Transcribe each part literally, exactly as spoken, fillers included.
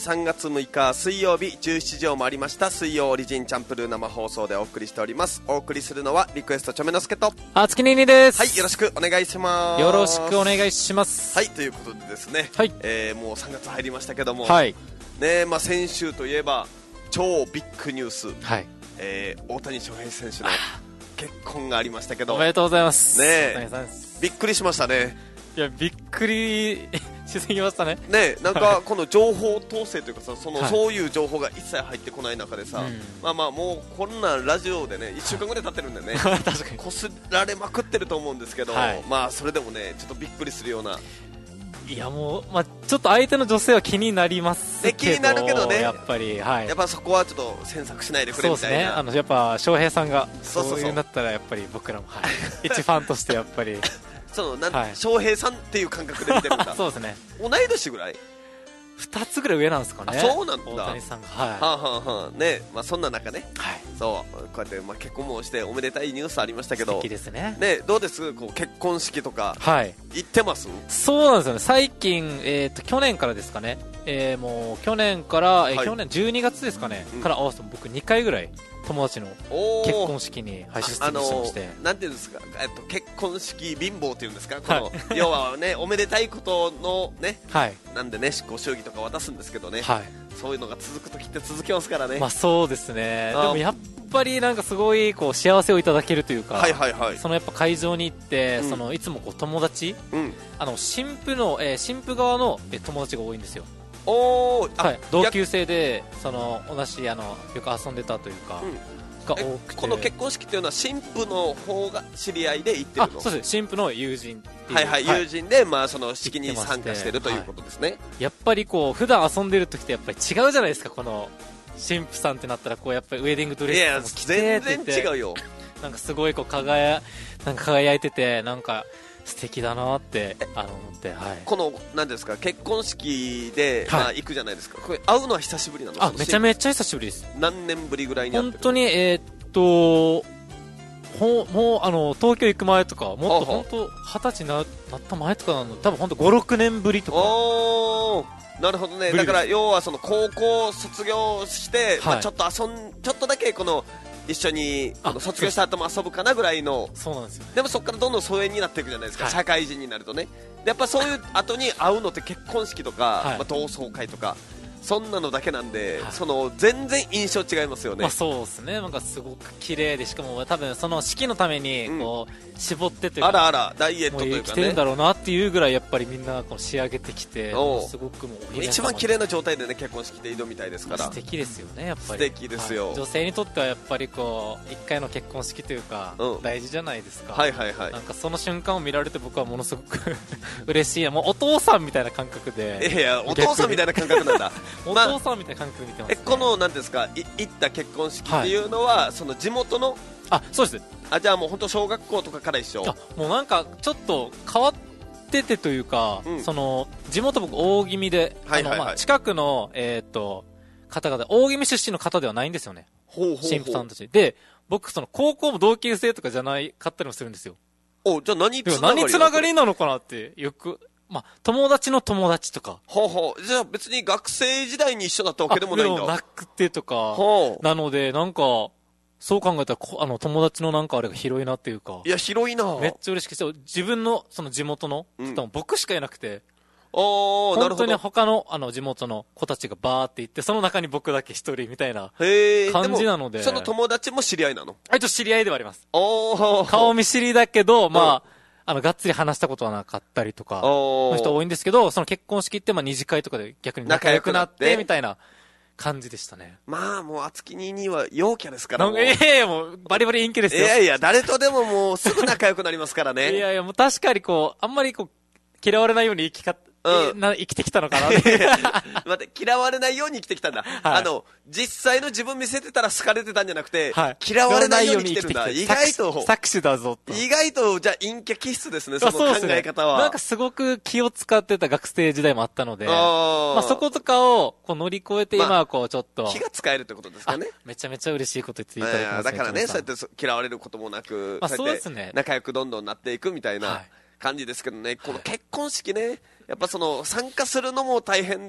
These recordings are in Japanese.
さんがつむいか水曜日じゅうしちじを回りました。水曜オリジンチャンプルー生放送でお送りしております。お送りするのはリクエストチョメノスケとあつきににです。 はい、よろしくお願いします。 よろしくお願いします。 はい、ということでですね、 はい、 えー、もうさんがつ入りましたけども、 はいね、まあ、先週といえば超ビッグニュース、 はい、 えー、大谷翔平選手の結婚がありましたけど、 おめでとうございます。 ね、 大谷さんです。 びっくりしましたね。 いや、びっくりしすぎましたね。 ね、なんかこの情報統制というかさ、その、 はい、 そういう情報が一切入ってこない中でさ、うん、まあまあもうこんなラジオでねいっしゅうかんぐらい経ってるんでね確かにこすられまくってると思うんですけど、はい、まあそれでもねちょっとびっくりするような。 いやもう、まあ、ちょっと相手の女性は気になりますけど、 気になるけどね、 やっぱり、はい、 やっぱそこはちょっと詮索しないでくれみたいな。そうですね、 あのやっぱ翔平さんがそういうんだったらやっぱり僕らも、はい、一ファンとしてやっぱりそのなん、はい、翔平さんっていう感覚で見てるんだ。 そうですね、 同い年ぐらいふたつぐらい上なんですかね。 そうなんだ、 大谷さんが、はい、 はあはあはあ、ね、まあ、そんな中ね、 はい、 そうこうやってまあ結婚もしておめでたいニュースありましたけど、 素敵ですね。 ね、どうですこう結婚式とか、 はい、 行ってます？ そうなんですよね。最近、えー、と去年からですかね、えー、もう去年から、えーはい、去年じゅうにがつですかね、うん、から合わせて僕にかいぐらい友達の結婚式に出席しまして、 なんていうんですか、えっと、結婚式貧乏っていうんですか、この、はい、要はねおめでたいことのね、はい、なんでねご祝儀とか渡すんですけどね、はい、そういうのが続くときって続きますからね。 まあそうですね。でもやっぱりなんかすごいこう幸せをいただけるというか、はいはいはい、そのやっぱ会場に行って、うん、そのいつもこう友達、うん、あの新婦の、えー、新婦側の友達が多いんですよ。おー、はい、同級生でその同じあのよく遊んでたというか、うん、が多くて、 この結婚式っていうのは新婦の方が知り合いで行ってるの？ あ、そうです、新婦の友人っていう、 はいはい、はい、友人で、まあ、その式に参加してるということですね。はい、 やっぱりこう普段遊んでる時ってやっぱり違うじゃないですか。この新婦さんってなったらこうやっぱりウェディングドレスも着てって全然違うよ。 なんかすごいこう輝なんか輝いててなんか素敵だなってあの思って、はい、 この何ですか結婚式で、はい、まあ、行くじゃないですか。これ会うのは久しぶりなの？ あ、めちゃめちゃ久しぶりです。 何年ぶりぐらいに会ってる？ 本当にえー、っとほもうあの東京行く前とかもっと本当二十歳になった前とかなの多分本当ごろくねんぶりとか。 おー、なるほどね。だから要はその高校卒業して、はい、まあ、ちょっと遊んちょっとだけこの一緒に卒業した後も遊ぶかなぐらいの。 そうなんですよ、ね、 でもそこからどんどん疎遠になっていくじゃないですか、はい、社会人になるとね。でやっぱそういう後に会うのって結婚式とか、はい、まあ、同窓会とかそんなのだけなんで、はい、その全然印象違いますよね。 まあ、そうですね。なんかすごく綺麗でしかも多分その式のためにこう、うん、絞ってというかあらあらダイエットというかね生きてるんだろうなっていうぐらいやっぱりみんなこう仕上げてきてすごくもう一番綺麗な状態でね結婚式で挑みたいですから。 素敵ですよねやっぱり。 素敵ですよ、 はい、女性にとってはやっぱりこう一回の結婚式というか、うん、大事じゃないですか。 はいはいはい。 なんかその瞬間を見られて僕はものすごく嬉しい。もうお父さんみたいな感覚で。 いやいやお父さんみたいな感覚なんだお父さんみたいな感覚で見てます、ね。 えこのなんですかい行った結婚式っていうのは、はい、その地元の。 あ、そうです。 あ、じゃあもう本当小学校とかから一緒。 あ、もうなんかちょっと変わっててというか、うん、その地元僕大宜味で、はいはいはい、あのまあ近くのえっ、ー、と方々大宜味出身の方ではないんですよね。 ほうほうほう。 新婦さんたちで僕その高校も同級生とかじゃないかったりもするんですよ。 お、じゃあ何つながり？ 何つながりなのかなってよく。まあ、友達の友達とか。 ほうほう。じゃあ別に学生時代に一緒だったわけでもないんだ。 でもなくてとか。なので、なんか、そう考えたら、あの、友達のなんかあれが広いなっていうか。 いや、広いな。 めっちゃ嬉しくて、自分の、その地元の方も僕しかいなくて。 うん、おー、なるほど。 本当に他の、あの、地元の子たちがバーって行って、その中に僕だけ一人みたいな感じなので。でその友達も知り合いなの？ あいつ知り合いではあります。 おー。 顔見知りだけど、まあ、うんあの、がっつり話したことはなかったりとか、の人多いんですけど、その結婚式って、まあ、二次会とかで逆に仲良くなって、みたいな感じでしたね。 まあ、もう、あつきにには陽キャですから。 いやいや、もう、バリバリ陰キャですよ。 いやいや、誰とでももう、すぐ仲良くなりますからね。 いやいや、もう確かにこう、あんまりこう、嫌われないように生きか、うん、な生きてきたのかなって待って、嫌われないように生きてきたんだ、はい、あの実際の自分見せてたら好かれてたんじゃなくて、はい、嫌われないように生きてるんだ。意外と搾取だぞと。 意外とじゃあ陰キャ気質ですね、その考え方は。 ね、なんかすごく気を使ってた学生時代もあったので、あ、まあ、そことかをこう乗り越えて今はこうちょっと、まあ、 気が使えるってことですかね。 めちゃめちゃ嬉しいこと言っていただきますね。 だからね、そうやって嫌われることもなく、 まあ、そうですね、 仲良くどんどんなっていくみたいな感じですけどね、はい、この結婚式ね、やっぱその参加するのも大変っ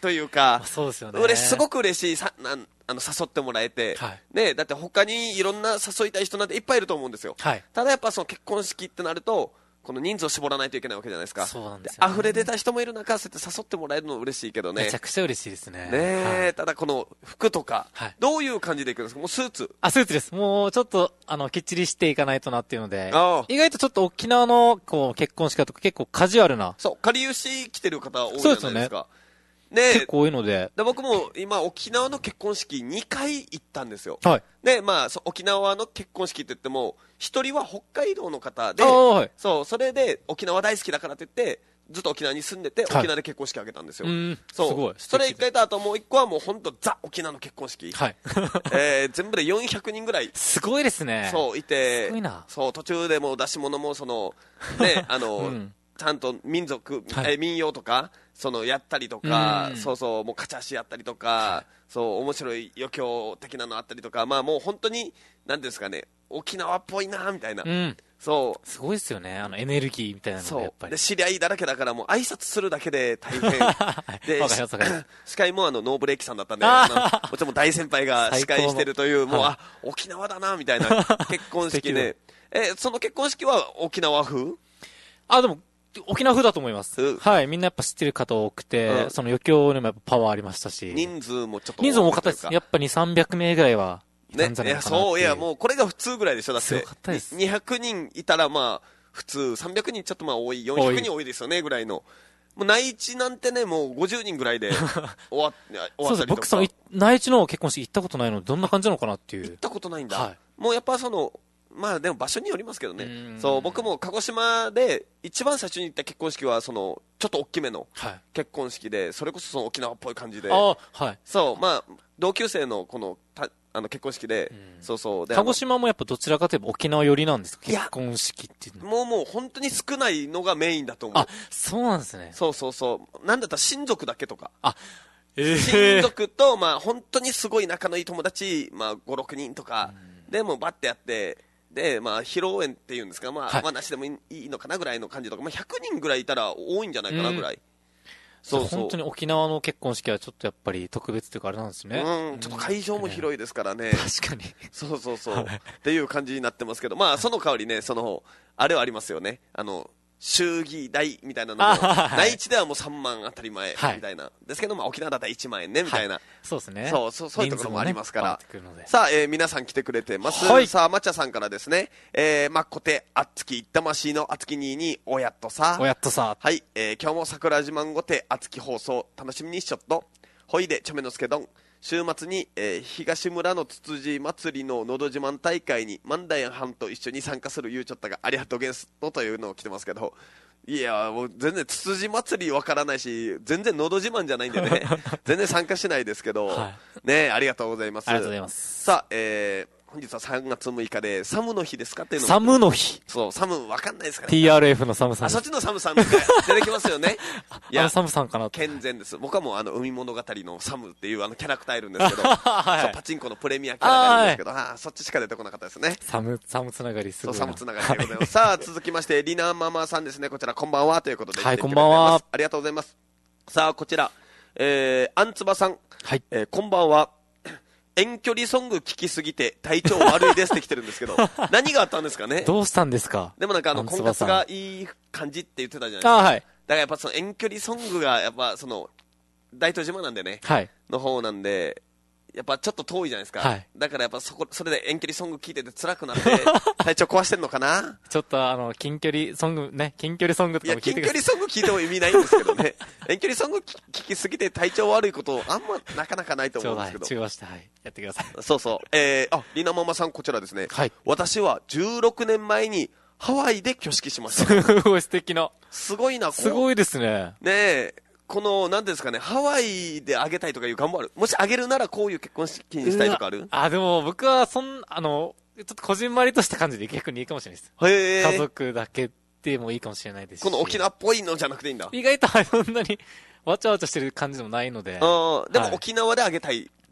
というか、 そうですよね。 俺すごく嬉しいさなんあの誘ってもらえて、はい、ね、だって他にいろんな誘いたい人なんていっぱいいると思うんですよ、はい、ただやっぱその結婚式ってなるとこの人数を絞らないといけないわけじゃないですか。 そうなんですよね。 溢れ出た人もいる中、そうやって誘ってもらえるの嬉しいけどね。 めちゃくちゃ嬉しいですね。 ねえ、はい、ただこの服とか、はい、どういう感じでいくんですか？もうスーツ？ あ、スーツです。もうちょっと、あの、きっちりしていかないとなっていうので、意外とちょっと沖縄の、こう、結婚式だとか結構カジュアルな。 そう、かりゆし来てる方多いじゃないですか。そうですよね。 ね、結構多いので。 で僕も今沖縄の結婚式にかい行ったんですよ。 はい。 で、まあ、沖縄の結婚式って言っても、一人は北海道の方で、はい、そう、それで沖縄大好きだからって言って、ずっと沖縄に住んでて、沖縄で結婚式挙げたんですよ。 はい、うんそう。 すごい。 それ一回と、あともう一個はもう本当ザ沖縄の結婚式。 はい。 えー、全部でよんひゃくにんぐらい。 すごいですね。 そう、いて、 すごいな。 そう、途中でもう出し物も、その、ね、あの、うんちゃんと民族、はい、え民謡とかそのやったりとか、うそうそうもうカチャシやったりとか、はい、そう面白い余興的なのあったりとか、まあもう本当になんですかね沖縄っぽいなみたいな、うん、そうすごいですよねあのエネルギーみたいなのがやっぱりで知り合いだらけだからもう挨拶するだけで大変で司会もあのノーブレーキさんだったんでもちろん大先輩が司会してるというもう、はい、あ沖縄だなみたいな結婚式でえその結婚式は沖縄風あでも沖縄風だと思います、うん、はいみんなやっぱ知ってる方多くて、うん、その余興にもやっぱパワーありましたし人数もちょっと人数も多かったですやっぱにせんさんびゃくめいぐらいはいたんじゃないかなっていう、 ね、いやそういやもうこれが普通ぐらいでしょだってすごかったですにひゃくにんいたらまあ普通さんびゃくにんちょっとまあ多いよんひゃくにん多いですよねぐらいのもう内地なんてねもうごじゅうにんぐらいで終わ終わったりとか僕その内地の結婚式行ったことないのでどんな感じなのかなっていう行ったことないんだ、 はい、 もうやっぱそのまあでも場所によりますけどねそう僕も鹿児島で一番最初に行った結婚式はそのちょっと大きめの結婚式で、はい、それこそその沖縄っぽい感じであ、はい、 そうまあ同級生のこのたあの結婚式でそうそうで鹿児島もやっぱどちらかといえば沖縄寄りなんですか結婚式っていうのもうもう本当に少ないのがメインだと思うあそうなんですねそうそうそうなんだったら親族だけとかあえー、 親族とまあ本当にすごい仲のいい友達まあごろくにんとかでもうバッてやってで、まあ、披露宴っていうんですか、まあ、はい、まあ、なしでもいいのかなぐらいの感じとか、まあ、ひゃくにんぐらいいたら多いんじゃないかなぐらい。うん、 そうそう。本当に沖縄の結婚式はちょっとやっぱり特別というかあれなんですね。 うん、ちょっと会場も広いですからね。 確かに。 そうそうそう。っていう感じになってますけど、まあ、その代わりね、その、あれはありますよね。あの、祝儀代みたいなのも、内地ではもうさんまん当たり前みたいな、はい、ですけど、まあ、沖縄だったらいちまんえんねみたいな、はい、 そうですねそうそうそういうところもありますから、ね、さあ、えー、皆さん来てくれてます、はい、さあまちゃさんからですね、えー、まっこてあっつきいったましのあつきにーにおやっとさおやっとさはい、えー、今日も桜島んごてあつき放送楽しみにしちょっとほいでちょめのすけどん週末に、えー、東村のつつじ祭りののど自慢大会に万代藩と一緒に参加するゆうちょったがありがとうゲンストというのを来てますけどいやもう全然つつじ祭りわからないし全然のど自慢じゃないんでね全然参加しないですけど、はい、ねありがとうございますありがとうございますさあ、えー本日はさんがつむいかでサムの日ですかっていうのサムの日そうサムわかんないですかねティーアールエフ のサムさんあそっちのサムさん出てきますよねいやあのサムさんかな健全です僕はもうあの海物語のサムっていうあのキャラクターいるんですけど、はい、そうパチンコのプレミアキャラがいるんですけどああそっちしか出てこなかったですねサムサムつながりすごいそうサムつながりでございますさあ続きましてリナママさんですねこちらこんばんはということではいこんばんはありがとうございますさあこちらえー、あんつばさんはい、 えー、こんばんは遠距離ソング聞きすぎて体調悪いですって来てるんですけど何があったんですかねどうしたんですかでもなんかあの婚活がいい感じって言ってたじゃないですかあ、はい、 だからやっぱその遠距離ソングがやっぱその大東島なんでね、 はい、 の方なんでやっぱちょっと遠いじゃないですか、 はい、 だからやっぱそこそれで遠距離ソング聞いてて辛くなって体調壊してんのかなちょっとあの近距離ソングね近距離ソングとかも聞いてくださいいや近距離ソング聞いても意味ないんですけどね遠距離ソング聞きすぎて体調悪いことあんまなかなかないと思うんですけど中和してはいやってくださいそうそうえー、ありなママさんこちらですね、 はい、 私はじゅうろくねんまえにハワイで挙式しましたすごい素敵なすごいなすごいですねねえこの何ですかねハワイであげたいとかいう願望あるもしあげるならこういう結婚式にしたいとかあるあでも僕はそんあのちょっとこじんまりとした感じで逆にいいかもしれないですへ家族だけでもいいかもしれないですしこの沖縄っぽいのじゃなくていいんだ意外とそんなにわちゃわちゃしてる感じでもないのであでも沖縄であげたい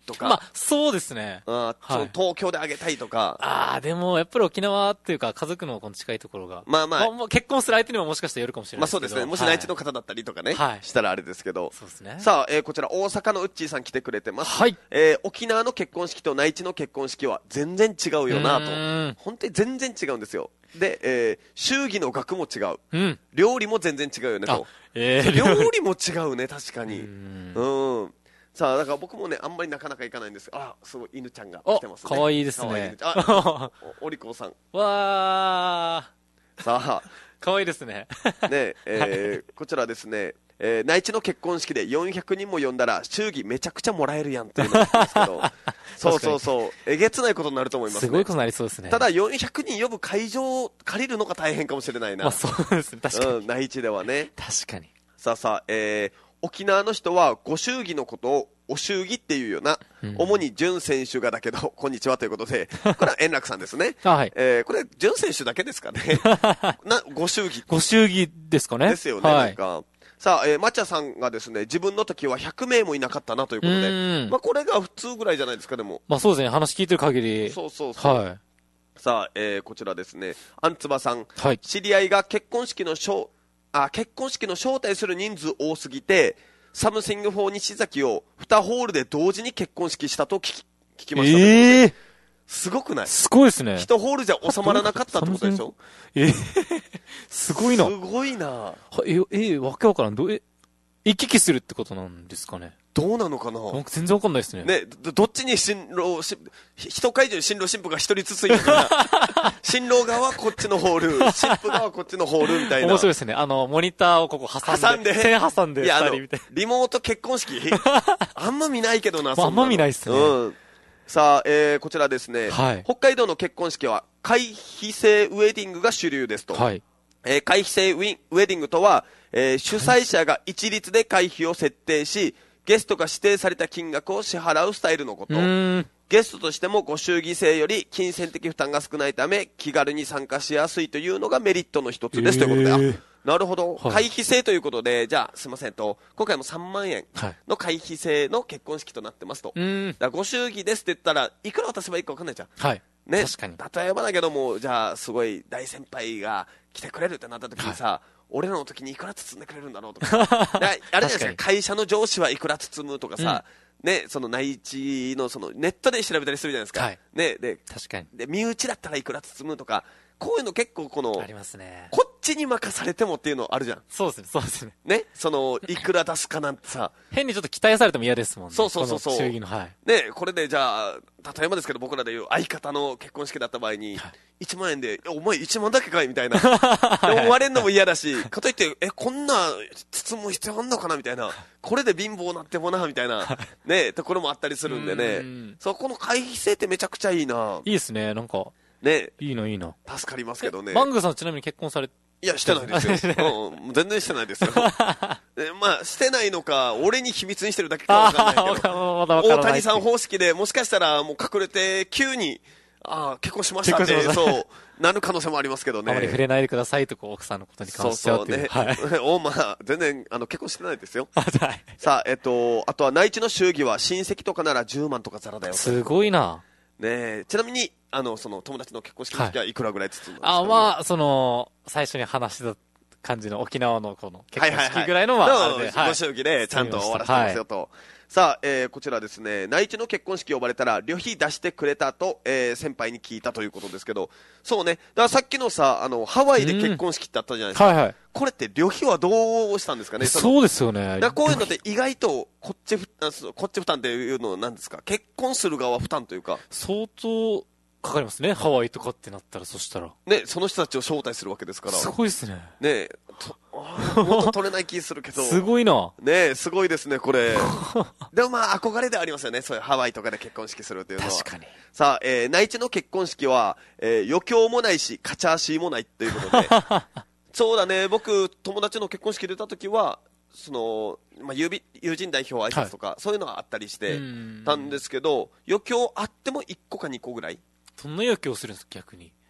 とか。 まあ、そうですね。 あはい、東京であげたいとか。 ああ、でも、やっぱり沖縄っていうか、家族のこの近いところが。 まあまあ。まあ、 結婚する相手にももしかしたらよるかもしれないですけど。 まあそうですね。もし内地の方だったりとかね。はい、したらあれですけど。 そうですね。 さあ、えー、こちら大阪のウッチーさん来てくれてます。 はい。 えー、沖縄の結婚式と内地の結婚式は全然違うよなと。本当に全然違うんですよ。で、えー、祝儀の額も違う、うん、料理も全然違うよねと、えー、料理も違うね確かにうん、うん、さあだから僕もねあんまりなかなか行かないんです。あすごい犬ちゃんが来てますね。 かわいいですね。 あおりこさんわーさあかわいいですねねえー、こちらですね、えー、内地の結婚式でよんひゃくにんも呼んだら祝儀めちゃくちゃもらえるやんっていうのなんですけどそうそうそうえげつないことになると思いますね。 すごいことになりそうですね。 ただよんひゃくにん呼ぶ会場を借りるのが大変かもしれないな。 まあそうですね確かに、 うん、内地ではね。 確かに。 さあさあ、えー、沖縄の人はご祝儀のことをお祝儀っていうような、うん、主に準選手がだけどこんにちはということでこれは円楽さんですねはい、 えー、これ準選手だけですかねなご祝儀ご祝儀ですかね。 ですよね、はい、なんかさあ、えー、マチャさんがですね自分の時はひゃくめいもいなかったなということで、まあ、これが普通ぐらいじゃないですか。でもまあそうですね、話聞いてる限り。 そうそうそう、 はい、 さあ、えー、こちらですねあんつばさん、 はい、 知り合いが結婚式の招あ結婚式の招待する人数多すぎてサムシングフォー西崎をにホールで同時に結婚式したと聞き、聞きました。えー、すごくない？ すごいですね。 いちホールじゃ収まらなかったってことでしょ？ えー、すごいな。 すごいな。 はえ、えー、わけわからん。どえ行き来するってことなんですかね。 どうなのかな。 僕全然わかんないですね。 ね、ど、どっちに新郎、し一会場に新郎新婦が一人ずついるから新郎側はこっちのホール、新婦側はこっちのホールみたいな。 面白いですね。あの、モニターをここ挟んで。挟んで。線挟んで。いや、あの、 リモート結婚式あんま見ないけどな、 まあ、あんま見ないですね。 うん。さあ、えー、こちらですね、はい。北海道の結婚式は回避制ウェディングが主流ですと。はい。えー、回避制ウィンウェディングとは、えー、主催者が一律で会費を設定し、ゲストが指定された金額を支払うスタイルのこと。ゲストとしてもご祝儀制より金銭的負担が少ないため気軽に参加しやすいというのがメリットの一つです、えー、ということで、あ、なるほど、はい、会費制ということで、じゃあすいませんと、今回もさんまんえんの会費制の結婚式となってますと、はい、だからご祝儀ですって言ったらいくら渡せばいいか分かんないじゃん、はいね、確かに。例えばだけども、じゃあすごい大先輩が来てくれるってなった時にさ、はい、俺らの時にいくら包んでくれるんだろうとかあれじゃないですか、会社の上司はいくら包むとかさ、うん、ね、その内地のそのネットで調べたりするじゃないですか、はい、ね、で確かにで身内だったらいくら包むとか、こういうの結構このありますね、 こっちに任されてもっていうのあるじゃん。 そうですね、そうですね。 ね、そのいくら出すかなんてさ変にちょっと期待されても嫌ですもんね。 そうそうそうそう。 祝儀の、はい、 ね、これでじゃあ例えばですけど僕らでいう相方の結婚式だった場合に、はい、いちまんえんでお前いちまんだけかいみたいなでも割れんのも嫌だし、かといってえこんな包む必要あんのかなみたいな、これで貧乏なってもなみたいなねところもあったりするんでね、んそこの回避制ってめちゃくちゃいいな。 いいですね、なんかね、いいないいな、 助かりますけどね。 マングーさんちなみに結婚されて、 いやしてないですよ、うん、全然してないですよえ、まあしてないのか俺に秘密にしてるだけかわかんないけど大谷さん方式でもしかしたらもう隠れて急にあ結婚しましたってそうなる可能性もありますけどね。 あまり触れないでくださいとこう奥さんのことに関してはっていう。 そうそうね、はい、おまあ全然あの結婚してないですよさあ、えっと、あとは内地の祝儀は親戚とかならじゅうまんとかザラだよ。 すごいな。 ね、ちなみにあのその友達の結婚式の時はいくらぐらい包んだんですか、ね。 あ、まあその最初に話した感じの沖縄のこの結婚式ぐらいのは、はいはいはい、 ご祝儀でちゃんと終わらせてますよと、はい、さあ、えー、こちらですね、内地の結婚式呼ばれたら旅費出してくれたと、えー、先輩に聞いたということですけど、そうね、だからさっきのさあのハワイで結婚式ってあったじゃないですか、はいはい、これって旅費はどうしたんですかね。 そうですよね。 だこういうのって意外とこっちこっち負担っていうのは何ですか、結婚する側負担というか相当かかりますね、ハワイとかってなったら。そしたらね、その人たちを招待するわけですから。 すごいですね。 ねともっと取れない気するけどすごいな。 ね、すごいですねこれでもまあ憧れではありますよね、そういうハワイとかで結婚式するっていうのは。 確かに。 さあ、えー、内地の結婚式は、えー、余興もないしカチャーシーもないということでそうだね、僕友達の結婚式出た時はその、まあ、友人代表挨拶とか、はい、そういうのがあったりしてたんですけど、余興あってもいっこかにこぐらい。 そんな余興するんですか逆に。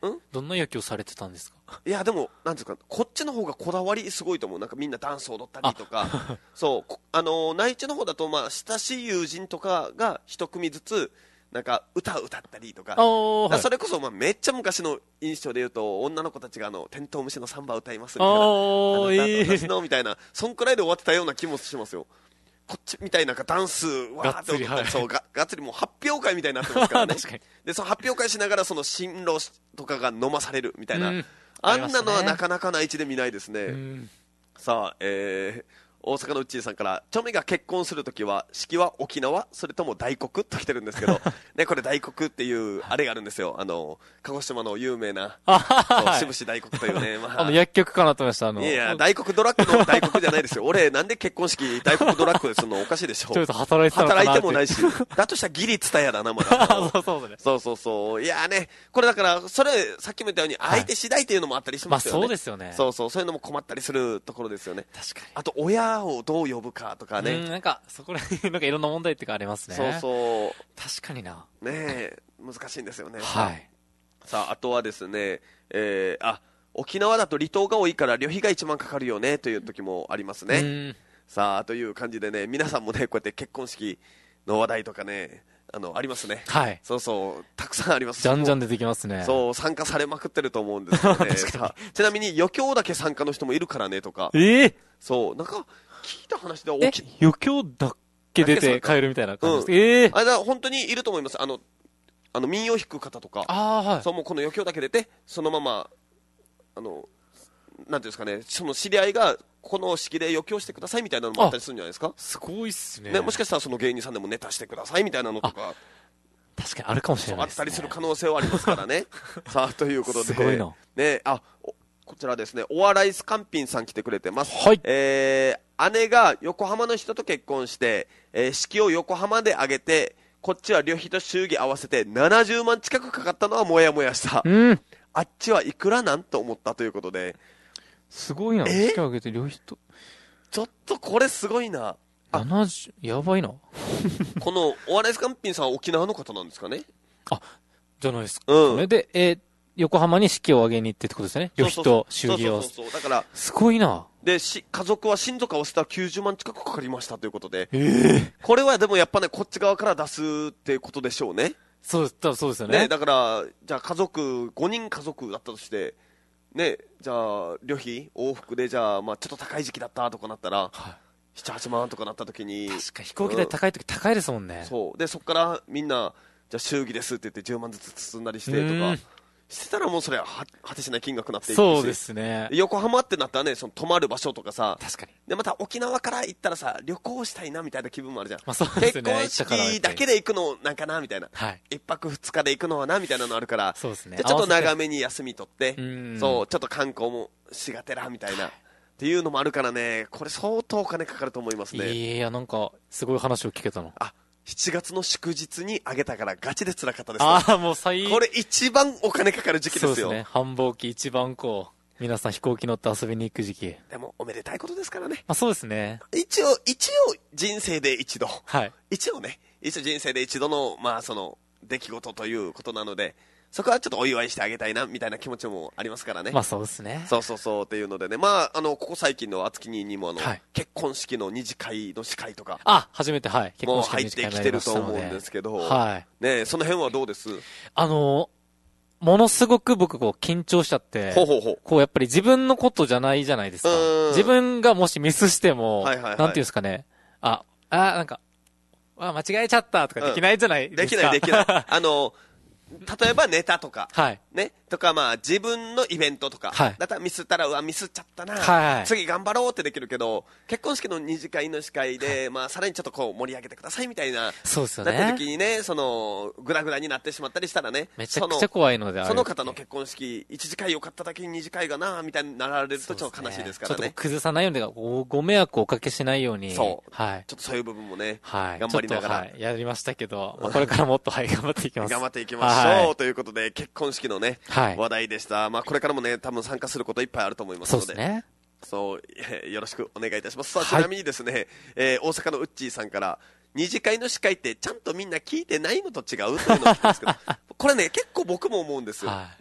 どんな野球をされてたんですか？ いやでもなんですか、こっちの方がこだわりすごいと思う。なんかみんなダンス踊ったりとかそうあの内地の方だと、まあ親しい友人とかが一組ずつなんか歌歌ったりとか、 はい、 それこそまあめっちゃ昔の印象で言うと、女の子たちがあのテントウムシのサンバ歌いますみたいな、あなたと私のみたいな、そんくらいで終わってたような気もしますよ。こっちみたいなダンスわーって踊ったり、そうががっつりもう発表会みたいになってますからねでその発表会しながらその新郎とかが飲まされるみたいな、うん、あんなのはなかなか内地で見ないですね、うん、さあ、えー大阪のうっちーさんから、チョメが結婚するときは式は沖縄それとも大黒と来てるんですけどね、これ大黒っていうあれがあるんですよ。あの鹿児島の有名なしぶし大黒というね、まあ、 あの薬局かなと思いました。あのいや大黒ドラッグの大黒じゃないですよ俺なんで結婚式大黒ドラッグでするのおかしいでしょ。 ちょっと働いてたのかなって働いてもないし、だとしたらギリツタヤだなまだそうそうね、 そうそうそう、いやね、これだからそれさっきも言ったように相手次第っていうのもあったりしますよね、 まあそうですよね。 そうそう、そういうのも困ったりするところですよね。 確かに。 あと親をどう呼ぶかとかね、 うん、なんかそこら辺なんかいろんな問題っていうかありますね。 そうそう、 確かにな、 ねえ難しいんですよね。 はい。 さああとはですね、えー、あ沖縄だと離島が多いから旅費が一番かかるよねという時もありますね。うんさあという感じでね、皆さんもねこうやって結婚式の話題とかねあのありますね。 はい。 そうそうたくさんあります。 じゃんじゃん出てきますね。 そう参加されまくってると思うんですよねさあちなみに余興だけ参加の人もいるからねとか、 えー、 そうなんか聞いた話ではえ余興だけ出て帰るみたいな感じです、うん、えー、 あれだ本当にいると思います。あのあの民謡弾く方とか、 あ、はい、 そうもうこの余興だけ出てそのままあのなんていうんですかね、その知り合いがこの式で余興してくださいみたいなのもあったりするんじゃないですか。 すごいっす ね, ねもしかしたらその芸人さんでもネタしてくださいみたいなのとか確かにあるかもしれないです、ね、 あったりする可能性はありますからねさあということですごいな、 ね、あこちらですね、お笑いスカンピンさん来てくれてます、 はい。 えー、姉が横浜の人と結婚して、えー、式を横浜で挙げてこっちは旅費と祝儀合わせてななじゅうまん近くかかったのはもやもやした、 うん、 あっちはいくらなんと思ったということで、 すごいな、式を挙げて旅費とちょっとこれすごいな、 ななじゅうやばいなこのお笑いスカンピンさんは沖縄の方なんですかね。 あじゃないですか、 うん、 で、えー横浜に式を挙げに行ってってことですね。旅費と祝儀を。 そうそうそうそう、だからすごいな。 でし家族は親族合わせたらきゅうじゅうまん近くかかりましたということで、 えー、 これはでもやっぱねこっち側から出すっていうことでしょうね。 そう多分そうですよね。 ねだからじゃあ家族ごにん家族だったとしてね、じゃあ旅費往復でじゃあまあちょっと高い時期だったとかなったら、はい、ななはちまんとかなった時に、 確か飛行機代高い時高いですもんね、 うん、そうでそこからみんなじゃあ祝儀ですって言ってじゅうまんずつ包んだりしてとかしてたらもうそれは果てしない金額になっていくし、 そうですね。 横浜ってなったらねその泊まる場所とかさ、 確かにでまた沖縄から行ったらさ旅行したいなみたいな気分もあるじゃん、 まあそうですね、 結婚式だけで行くのなんかなみたいな、 はい、 いっぱくふつかで行くのはなみたいなのあるから、 そうですね、 じゃちょっと長めに休み取ってそうちょっと観光もしがてらみたいな、はい、っていうのもあるからね、これ相当お金かかると思いますね。 いやなんかすごい話を聞けたの。 あしちがつの祝日にあげたからガチで辛かったです。 ああもう最これ一番お金かかる時期ですよ。 そうですね、繁忙期一番こう皆さん飛行機乗って遊びに行く時期。 でもおめでたいことですからね。 まあそうですね。 一応一応人生で一度、 はい、 一応ね一応人生で一度のまあその出来事ということなので、そこはちょっとお祝いしてあげたいなみたいな気持ちもありますからね。 まあそうですね。 そうそうそうっていうのでね、まああのここ最近のあつきににもあの、 はい、 結婚式の二次会の司会とかあ初めてはい結婚式の二次会もう入ってきてると思うんですけど、 はいねその辺はどうです？ あのものすごく僕こう緊張しちゃって、 ほうほうほうこうやっぱり自分のことじゃないじゃないですか。自分がもしミスしても、はいはいはい、なんていうんですかね、ああなんかあ間違えちゃったとかできないじゃないですか。 うん、できないできない。あの例えばネタとか、 はい、 ね、とかまあ自分のイベントとか、 はい、 だったらミスったらうわミスっちゃったな、 はい、 次頑張ろうってできるけど、結婚式の二次会の司会で、はい、まあさらにちょっとこう盛り上げてくださいみたいな、 そうですよね。 なった時にね、そのグラグラになってしまったりしたらね、 めちゃくちゃ怖いのである。 その方の結婚式一次会良かっただけに二次会がなみたいになられるとちょっと悲しいですからね。 ちょっと崩さないようにご、ご迷惑をおかけしないように、 そう、 はい、 ちょっとそういう部分もね、 はい、 頑張りながら、 はい、やりましたけど、まあ、これからもっとはい頑張っていきます。 頑張っていきましょう、はい、ということで結婚式のね、 はい、 話題でした。まあこれからもね多分参加することいっぱいあると思いますので、 そうですね。 そう、えー、よろしくお願いいたします。さあ、ちなみにですね、はい、えー、大阪のウッチーさんから二次会の司会ってちゃんとみんな聞いてないのと違うというのを聞くんですけどこれね結構僕も思うんですよ、 はい、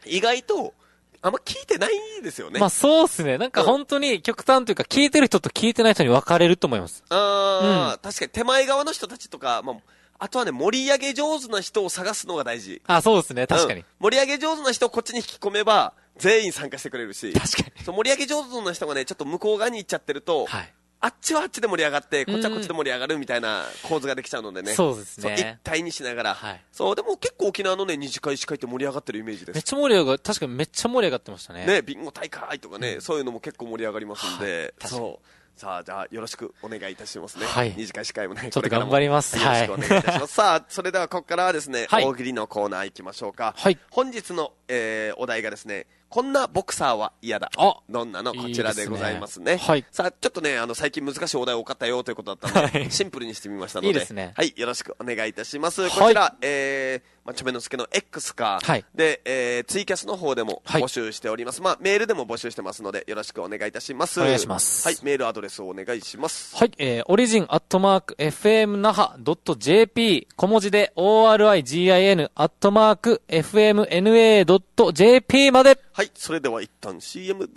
意外と、あんま聞いてないですよね。 まあそうっすね。なんか本当に極端というか、聞いてる人と聞いてない人に分かれると思います。 ああ、うん、確かに手前側の人たちとか、まあ、あとはね、盛り上げ上手な人を探すのが大事。 あ、そうですね、確かに、うん。 盛り上げ上手な人をこっちに引き込めば、全員参加してくれるし。 確かに。 そう、盛り上げ上手な人がね、ちょっと向こう側に行っちゃってると、はい、あっちはあっちで盛り上がって、こっちはこっちで盛り上がるみたいな構図ができちゃうのでね。 そうですね。 そう、一体にしながら。はい。そう、でも結構沖縄のね、二次会司会って盛り上がってるイメージです。 めっちゃ盛り上が、確かにめっちゃ盛り上がってましたね。 ね、ビンゴ大会とかね、うん、そういうのも結構盛り上がりますんで。はい、そう。さあ、じゃあ、よろしくお願いいたしますね。はい。二次会司会もね、 ちょっと頑張ります。 よろしくお願いいたします。はい、さあ、それではここからはですね、はい、大喜利のコーナー行きましょうか。はい。本日の、えー、お題がですね、こんなボクサーは嫌だ。どんなのこちらでございますね。いいですね。はい。さあ、ちょっとね、あの、最近難しいお題多かったよということだったので、はい、シンプルにしてみましたので。いいですね。はい、よろしくお願いいたします。こちら、はい、えー、まあ、ちょめのすけの X か、はい、で、えー、ツイキャスの方でも募集しております。はい、まあ、メールでも募集してますので、よろしくお願いいたします。 お願いします。 はい、メールアドレスをお願いします。 はい、えー、オリジンアットマーク エフエムナハドットジェーピー 小文字で オーアールアイジーアイエヌ アットマーク エフエムエヌエー ドットジェーピー まで。 はい、それでは一旦 シーエム です。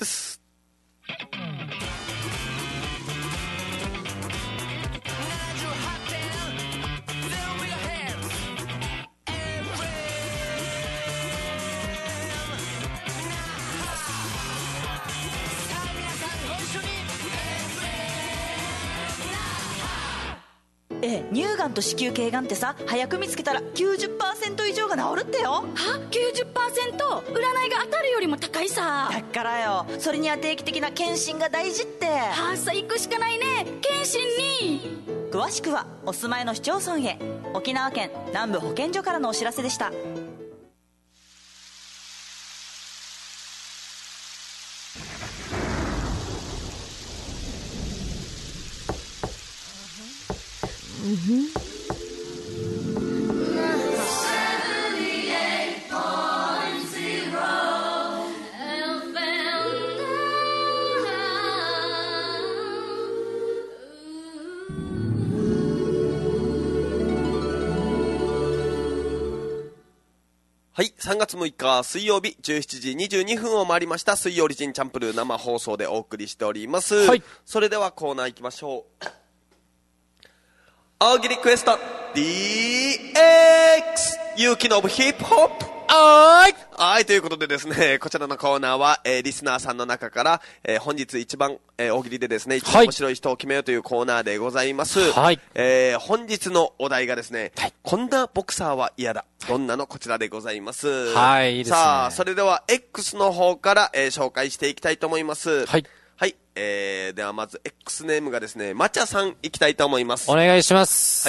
ええ、乳がんと子宮頸がんってさ、早く見つけたら きゅうじゅっパーセント 以上が治るってよ。 は きゅうじゅっパーセント 占いが当たるよりも高いさ。 だからよ、それには定期的な検診が大事って。 はあ、さ行くしかないね、検診に。 詳しくはお住まいの市町村へ。沖縄県南部保健所からのお知らせでした。 はい、さんがつむいか水曜日じゅうしちじにじゅうにふんを回りました。水曜オリジンチャンプルー生放送でお送りしております。はい。それではコーナー行きましょう。大喜利クエスト ディーエックス 勇気のヒップホップ。はい。はい、ということでですね、こちらのコーナーは、えー、リスナーさんの中から、えー、本日一番、えー、大喜利でですね、一番面白い人を決めようというコーナーでございます。はい。えー、本日のお題がですね、はい、こんなボクサーは嫌だ。どんなのこちらでございます。 はい、いいですね。 さあ、それでは X の方から、えー、紹介していきたいと思います。はい。はい、えー、ではまず X ネームがですね、まちゃさんいきたいと思います。 お願いします。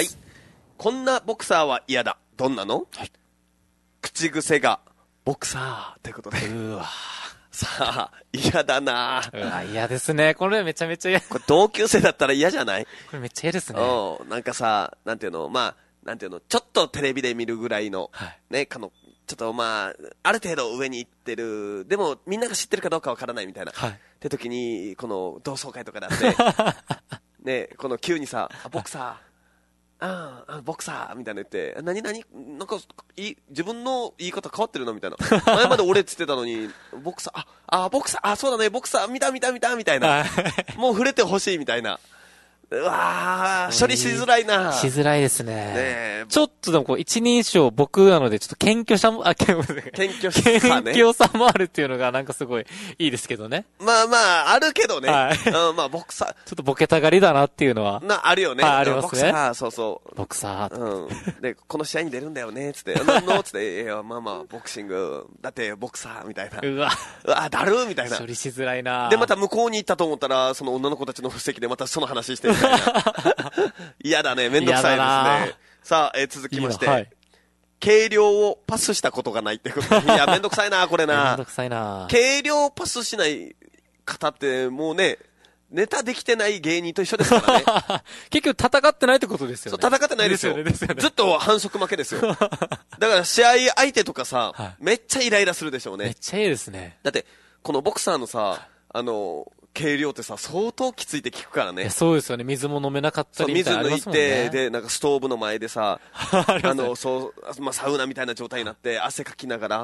はい。こんなボクサーは嫌だ。どんなの？はい。口癖がボクサーということで。うわさあ、嫌だなうわ嫌ですね。これめちゃめちゃ嫌。 これ同級生だったら嫌じゃない？ これめっちゃ嫌ですね。 うん。なんかさ、なんていうの、まあ、なんていうの、ちょっとテレビで見るぐらいの、はい、ね、かの、ちょっとまあ、ある程度上に行ってる、でもみんなが知ってるかどうかわからないみたいな。はい。って時に、この同窓会とかだって、ね、この急にさ、あボクサー、ああ、ボクサーみたいな言って、何何なんかい、自分の言い方変わってるなみたいな。前まで俺って言ってたのに、ボクサー、あ、あ、ボクサー、あ、そうだね、ボクサー、見た見た見たみたいな。もう触れてほしいみたいな。うわー、処理しづらいな。 しづらいですね。ねちょっとでもこう、一人称僕なので、ちょっと謙虚さも、あ、謙虚さ、ね、謙虚さもあるっていうのがなんかすごいいいですけどね。 まあまあ、あるけどね。はい。うん、まあ、ボクサー。 ちょっとボケたがりだなっていうのは。 な、あるよね。 あ、ありますね。 ボクサー、そうそう。 ボクサー。 うん。で、この試合に出るんだよね、つって。なんのつって、いや、まあまあ、ボクシング、だってボクサー、みたいな。 うわ。 うわ、だるみたいな。 処理しづらいな。 で、また向こうに行ったと思ったら、その女の子たちの布石でまたその話してみたいな。嫌だね、めんどくさいですね。さあ、えー、続きまして、はい、計量をパスしたことがないってこと。いや、めんどくさいな、これな。 めんどくさいな。 計量パスしない方ってもうね、ネタできてない芸人と一緒ですからね。 結局戦ってないってことですよね。 そう、戦ってないですよ。ですよね、ですよね。ずっと反則負けですよ。だから試合相手とかさ、はい、めっちゃイライラするでしょうね。 めっちゃいいですね。 だって、このボクサーのさ、はい、あの、計量ってさ、相当きついって聞くからね。 そうですよね。水も飲めなかったりみたいな、ね。 水抜いて、で、なんかストーブの前でさ、あの、そう、まあ、サウナみたいな状態になって、汗かきながら、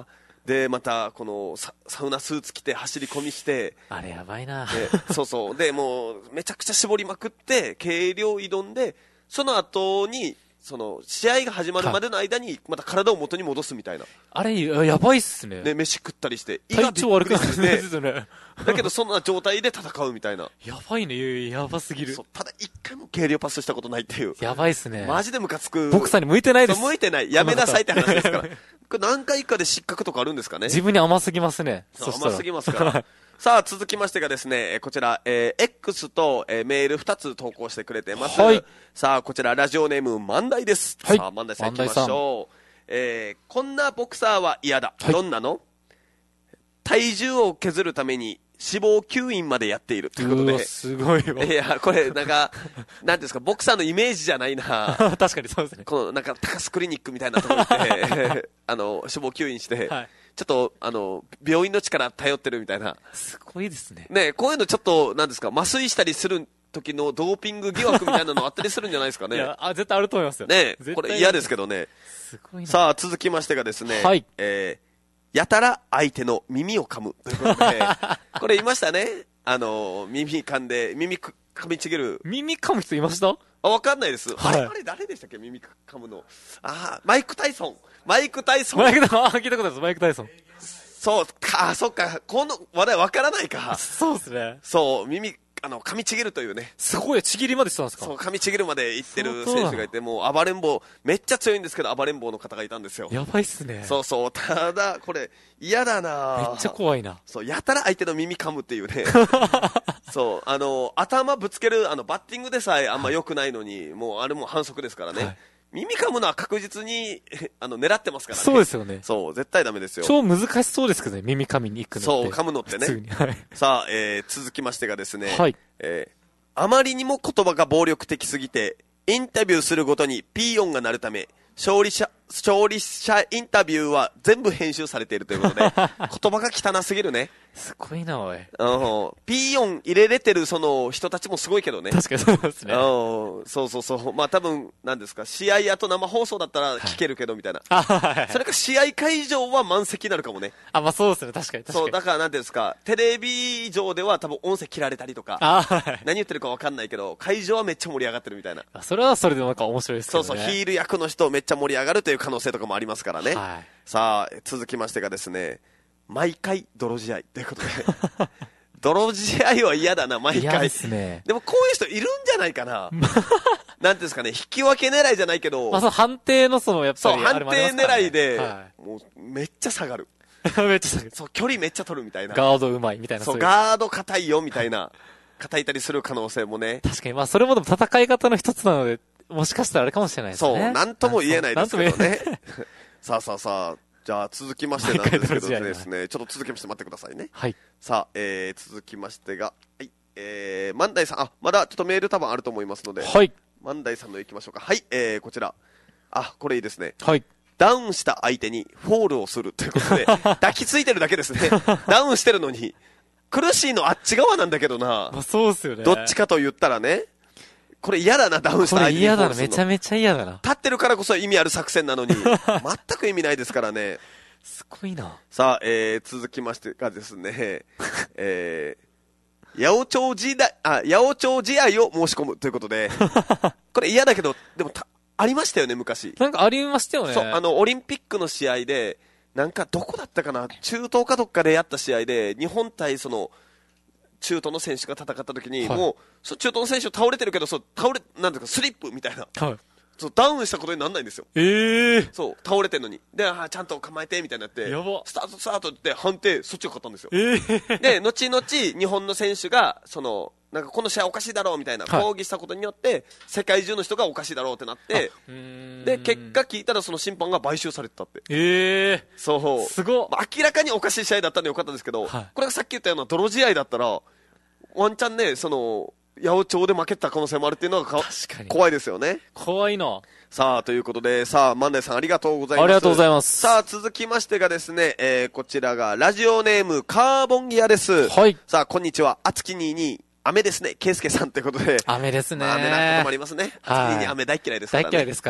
でまたこの サ, サウナスーツ着て走り込みして、 あれやばいな。 でそうそうでもうめちゃくちゃ絞りまくって軽量挑んで、その後にその試合が始まるまでの間にまた体を元に戻すみたいな、 あれやばいっすね。 で飯食ったりして体調悪くなるんですよね。 だけどそんな状態で戦うみたいな。 やばいね、やばすぎる。 そう、ただ一回も軽量パスしたことないっていう。 やばいっすね。 マジでムカつく。 ボクサーに向いてないです。 向いてない。やめなさいって話ですから。これ何回かで失格とかあるんですかね。 自分に甘すぎますね。 そ甘すぎますから。さあ続きましてがですね、こちら、えー、X と、えー、メールふたつ投稿してくれてます。はい、さあこちらラジオネーム万代です。はい、さあ万代さん行きましょう。えー、こんなボクサーは嫌だ、はい、どんなの？体重を削るために脂肪吸引までやっているということで。 すごいわ。 いやこれなんかなんですか、ボクサーのイメージじゃないな。 確かにそうですね。 このなんか高須クリニックみたいなところであの脂肪吸引して、はい、ちょっとあの病院の力頼ってるみたいな。 すごいですね。 ね、こういうのちょっとなんですか、麻酔したりする時のドーピング疑惑みたいなのあったりするんじゃないですかね。 いや、あ、絶対あると思いますよ。 ね、これ嫌ですけどね。 すごいな。 さあ続きましてがですね、はい、えー、やたら相手の耳を噛むということでこれいましたね。あの耳噛んで耳噛みちぎる。 耳噛む人いました？ あ、わかんないです。 はい、 あれ、あれ誰でしたっけ、耳噛むの。あ、マイク・タイソン。マイク・タイソン。 マイク・タイソン。あ、聞いたことです。マイク・タイソン。 そうか、そっか、この話題わからないか。 そうですね。 そう、耳、あの、噛みちぎるというね。 すごい、ちぎりまでしたんですか？ そう、噛みちぎるまで行ってる選手がいて、もう暴れん坊、めっちゃ強いんですけど、暴れん坊の方がいたんですよ。 やばいっすね。 そうそう、ただ、これ、嫌だな。 めっちゃ怖いな。 そう、やたら相手の耳噛むっていうね。そう、あの、頭ぶつける、あの、バッティングでさえあんま良くないのに、はい、もうあれも反則ですからね。はい、耳噛むのは確実にあの狙ってますからね。 そうですよね。 そう、絶対ダメですよ。 超難しそうですけどね、耳噛みに行くのって。 そう、噛むのってね。 普通に。はい、 さあ、えー、続きましてがですね、 はい、 えー、あまりにも言葉が暴力的すぎて、インタビューするごとにピー音が鳴るため、勝利者、勝利者インタビューは全部編集されているということで、言葉が汚すぎるね。 すごいな、おい。 うん。ピー音入れれてるその人たちもすごいけどね。 確かにそうですね。 うん。そうそうそう。まあ多分、なんですか、試合後生放送だったら聞けるけどみたいな。 はい、 それか試合会場は満席になるかもね。 あ、まあそうですね、確かに確かに。 そう、だからなんていうんですか、テレビ上では多分音声切られたりとか、 あ、はい、 何言ってるか分かんないけど、会場はめっちゃ盛り上がってるみたいな。 それはそれでなんか面白いですけどね。 そうそう、ヒール役の人めっちゃ盛り上がるという可能性とかもありますからね。 はい、 さあ、続きましてがですね、毎回泥試合ということで泥試合は嫌だな、毎回。 嫌ですね。 でもこういう人いるんじゃないかな。なんていうんですかね、引き分け狙いじゃないけど、 まあその判定のそのやっぱり、 そう、判定狙いで、 はい、 もうめっちゃ下がる。 めっちゃ下がる。 そう、距離めっちゃ取るみたいな。 ガードうまいみたいな。 そう、ガード硬いよみたいな。硬いたりする可能性もね。 確かに、まあそれもでも戦い方の一つなので、もしかしたらあれかもしれないですね。 そう、なんとも言えないですけどね。さあさあさあ、じゃあ続きましてなんですけどですね、ちょっと続きまして待ってくださいね。 はい。 さあ、えー、続きましてが、はい、えー、万代さん、あ、まだちょっとメール多分あると思いますので、 はい。 万代さんの行きましょうか。はい、えー、こちら。あ、これいいですね。 はい。 ダウンした相手にフォールをするということで、抱きついてるだけですね。ダウンしてるのに。苦しいのあっち側なんだけどな。 まあそうっすよね。 どっちかと言ったらね。これ嫌だな、ダウンした相手にフォールするの。これ嫌だな、 めちゃめちゃ嫌だな。 立ってるからこそ意味ある作戦なのに、全く意味ないですからね。 すごいな。 さあ、えー、続きましてがですね、えー、八百長時代、あ、八百長試合を申し込むということで、これ嫌だけど、でもた、ありましたよね、昔。 なんかありましたよね。 そう、あの、オリンピックの試合で、なんかどこだったかな、中東かどっかでやった試合で、日本対その、中東の選手が戦った時に、はい、もう、そ中東の選手倒れてるけど、そう、倒れ、なんていうか、スリップみたいな。 はい。 そう、ダウンしたことにならないんですよ。 ええー。 そう、倒れてんのに。で、あ、ちゃんと構えて、みたいになって。 やば。 スタート、スタートって判定、そっちが勝ったんですよ。 ええー。で、 後々、日本の選手が、その、なんかこの試合おかしいだろうみたいな、はい、抗議したことによって、世界中の人がおかしいだろうってなって、で、結果聞いたらその審判が買収されてたって。 ええー。 そう。 すごっ。 まあ、明らかにおかしい試合だったんでよかったんですけど、はい、これがさっき言ったような泥試合だったら、ワンチャンね、その、八百長で負けた可能性もあるっていうのがか確かに怖いですよね。 怖いな。 さあ、ということで、さあ、万代さんありがとうございます。 ありがとうございます。 さあ、続きましてがですね、えー、こちらが、ラジオネーム、カーボンギアです。 はい。 さあ、こんにちは。あつきにいに、雨ですね。ケイスケさんということで。 雨ですね。 まあ、雨なこともありますね。あつきにいに雨大嫌いですからね。 大嫌いですから。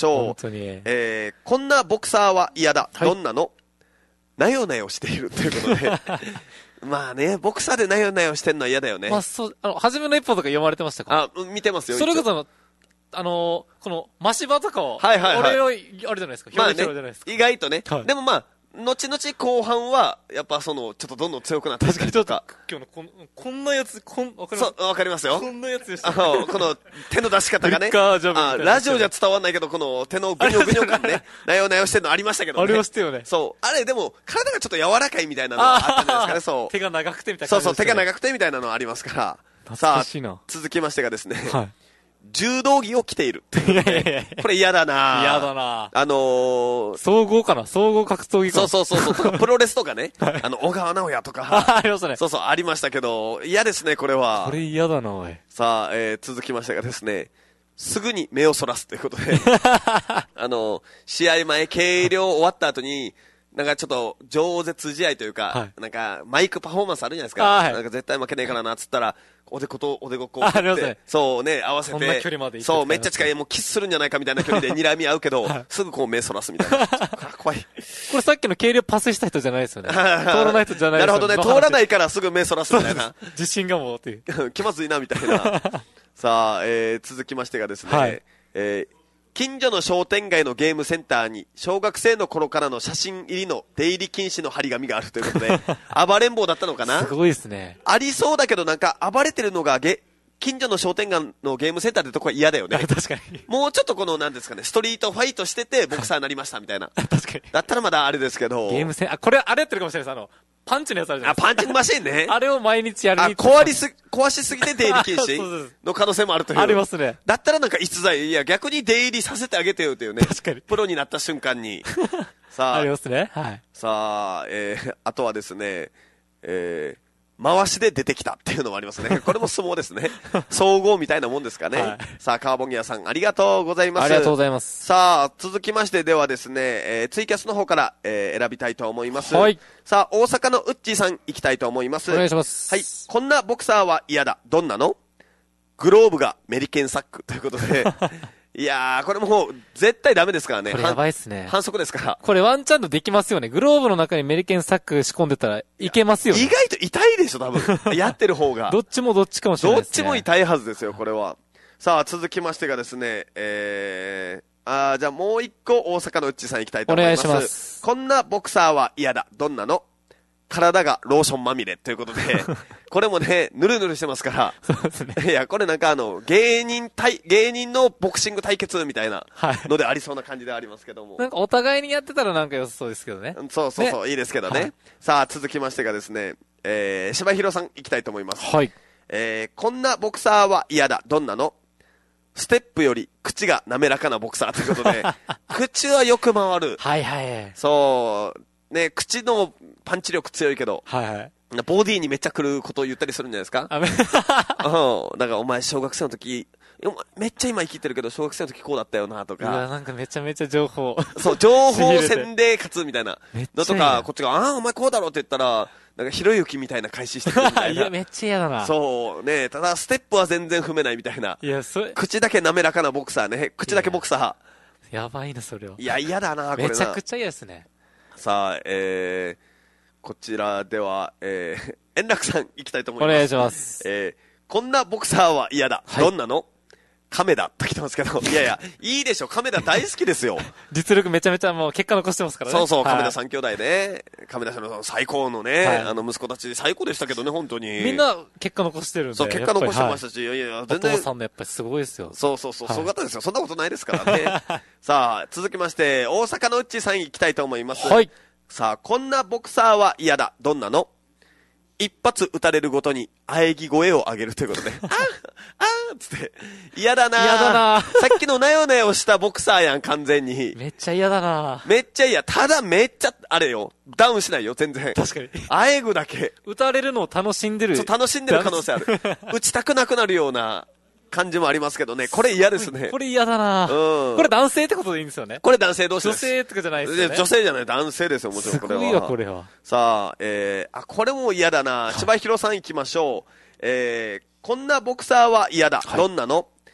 さあ、行きましょう。 本当に。 えー、こんなボクサーは嫌だ。はい、どんなの？ なよなよしているということで。まあね、ボクサーでなよなよしてんのは嫌だよね。 まあそう、あの、初めの一歩とか読まれてましたか？ あ、見てますよ。 それこそ、あの、この、マシバとかを、 はいはいはい。 俺を、あれじゃないですか、 まあね、意外とね。はい、でもまあ、後々後半は、やっぱその、ちょっとどんどん強くなってきたりとか。 今日のこん、こんなやつ、こん、わかりますそう、わかりますよ。 こんなやつでした、ね。 この手の出し方がね。あラジオじゃ伝わんないけど、この手のぐにょぐにょ感ね、なよなよしてるのありましたけどね。 ありましたよね。 そう。あれでも、体がちょっと柔らかいみたいなのがあったんじゃないですかね、そう。 手が長くてみたいな、ね。 そうそう、手が長くてみたいなのありますから。さあ、続きましてがですね。はい。柔道着を着ている。これ嫌だな嫌だなあのー、 総合かな総合格闘技かそうそうそうそう。プロレスとかね。あの、小川直也とか。 ありましたね。 そうそう、ありましたけど、嫌ですね、これは。 これ嫌だなおい。 さあ、えー、続きましてがですね、すぐに目をそらすということで。あのー、試合前、計量終わった後に、なんかちょっと、饒舌試合というか、はい、なんか、マイクパフォーマンスあるじゃないですか。はい、なんか絶対負けねえからな、っつったら、おでことおでここうって、ね、そうね、合わせて、 そんな距離までそう、めっちゃ近い、もうキスするんじゃないかみたいな距離で睨み合うけど、はい、すぐこう目そらすみたいな。怖い。 これさっきの計量パスした人じゃないですよね。通らない人じゃないですよね。 なるほどね、通らないからすぐ目そらすみたいな。 自信がもうっていう。 気まずいな、みたいな。さあ、えー、続きましてがですね、はい、えー、近所の商店街のゲームセンターに小学生の頃からの写真入りの出入り禁止の張り紙があるということで、暴れん坊だったのかな？ すごいですね。 ありそうだけどなんか暴れてるのがゲ、近所の商店街のゲームセンターってとこは嫌だよね。 確かに。 もうちょっとこの、なんですかね、ストリートファイトしててボクサーになりましたみたいな。 確かに。 だったらまだあれですけど。 ゲームセン、あ、これあれやってるかもしれないです。あの、パンチのやつあるじゃないですか。 あ、パンチングマシーンね。 あれを毎日やるに。 あ、壊りす、壊しすぎて出入り禁止の可能性もあるという。 ありますね。 だったらなんか逸材、いや逆に出入りさせてあげてよというね。 確かに。 プロになった瞬間に。さあ。 ありますね。はい。 さあ、えー、あとはですね、えー、回しで出てきたっていうのもありますね。これも相撲ですね。総合みたいなもんですかね。はい、さあ、カーボンギアさん、ありがとうございます。 ありがとうございます。 さあ、続きましてではですね、えー、ツイキャスの方から、えー、選びたいと思います。 はい。さあ、大阪のウッチーさん、行きたいと思います。 お願いします。 はい。こんなボクサーは嫌だ。どんなの？グローブがメリケンサックということで。いやー、これもう、絶対ダメですからね。 これやばいっすね。 反則ですから。 これワンチャンとできますよね。グローブの中にメリケンサック仕込んでたらいけますよね。 意外と痛いでしょ、多分。やってる方が。 どっちもどっちかもしれないですね。 どっちも痛いはずですよ、これは。さあ、続きましてがですね、えー、あー、じゃあもう一個大阪のうっちさん行きたいと思います。 お願いします。 こんなボクサーは嫌だ。どんなの？体がローションまみれということで、これもね、ぬるぬるしてますから。 そうですね。 いや、これなんかあの、芸人対、芸人のボクシング対決みたいなのでありそうな感じでありますけども。 なんかお互いにやってたらなんか良さそうですけどね。 そうそうそう、ね、いいですけどね。はい、さあ、続きましてがですね、えー、柴広さん行きたいと思います。 はい。 えー、こんなボクサーは嫌だ。どんなの？ステップより口が滑らかなボクサーということで、口はよく回る。 はいはい。 そう、ね、口のパンチ力強いけど、 はいはい。 ボディにめっちゃ来ることを言ったりするんじゃないですか？うん。だからお前小学生の時、めっちゃ今生きてるけど小学生の時こうだったよなとか。 いや、なんかめちゃめちゃ情報。 そう、情報戦で勝つみたいな。のとか、こっちが、ああ、お前こうだろって言ったら、なんかひろゆきみたいな開始してくるみたいな。 いや、めっちゃ嫌だな。 そう、ね、ただステップは全然踏めないみたいな。 いや、それ。 口だけ滑らかなボクサーね。口だけボクサー。やばいな、それは。 いや、嫌だな、これな。 めちゃくちゃ嫌ですね。 さあ、えー、こちらでは、えー、円楽さん行きたいと思います。 お願いします。 えー、こんなボクサーは嫌だ。はい、どんなの？亀田と来てますけど、いやいや、いいでしょ、亀田大好きですよ。 実力めちゃめちゃもう結果残してますからね。 そうそう、亀田三兄弟ね。亀田さんの最高のね、はい、あの息子たち最高でしたけどね、本当に。 みんな結果残してるんで。 そう、結果残してましたし、いやいや、 全然。お父さんのやっぱりすごいですよ。 そうそうそう、はい、すごかったですよ。そんなことないですからね。さあ、続きまして、大阪のうっちーさん行きたいと思います。 はい。 さあ、こんなボクサーは嫌だ。どんなの？一発撃たれるごとに、喘ぎ声を上げるということで。ああーつって。嫌だな嫌だなさっきのなよなよしたボクサーやん、完全に。 めっちゃ嫌だなめっちゃ嫌。ただめっちゃ、あれよ。ダウンしないよ、全然。 確かに。 喘ぐだけ。 撃たれるのを楽しんでる。 そう、楽しんでる可能性ある。撃ちたくなくなるような感じもありますけどね。これ嫌ですね。 これ嫌だな、うん、これ男性ってことでいいんですよね。 これ男性同士です。 女性とかじゃないですよね。 女性じゃない、男性ですよ、もちろんこれは。 すごいわ、これは。 さあ、えー、あ、これも嫌だな。千葉博さん行きましょう。えー、こんなボクサーは嫌だ。はい、どんなの？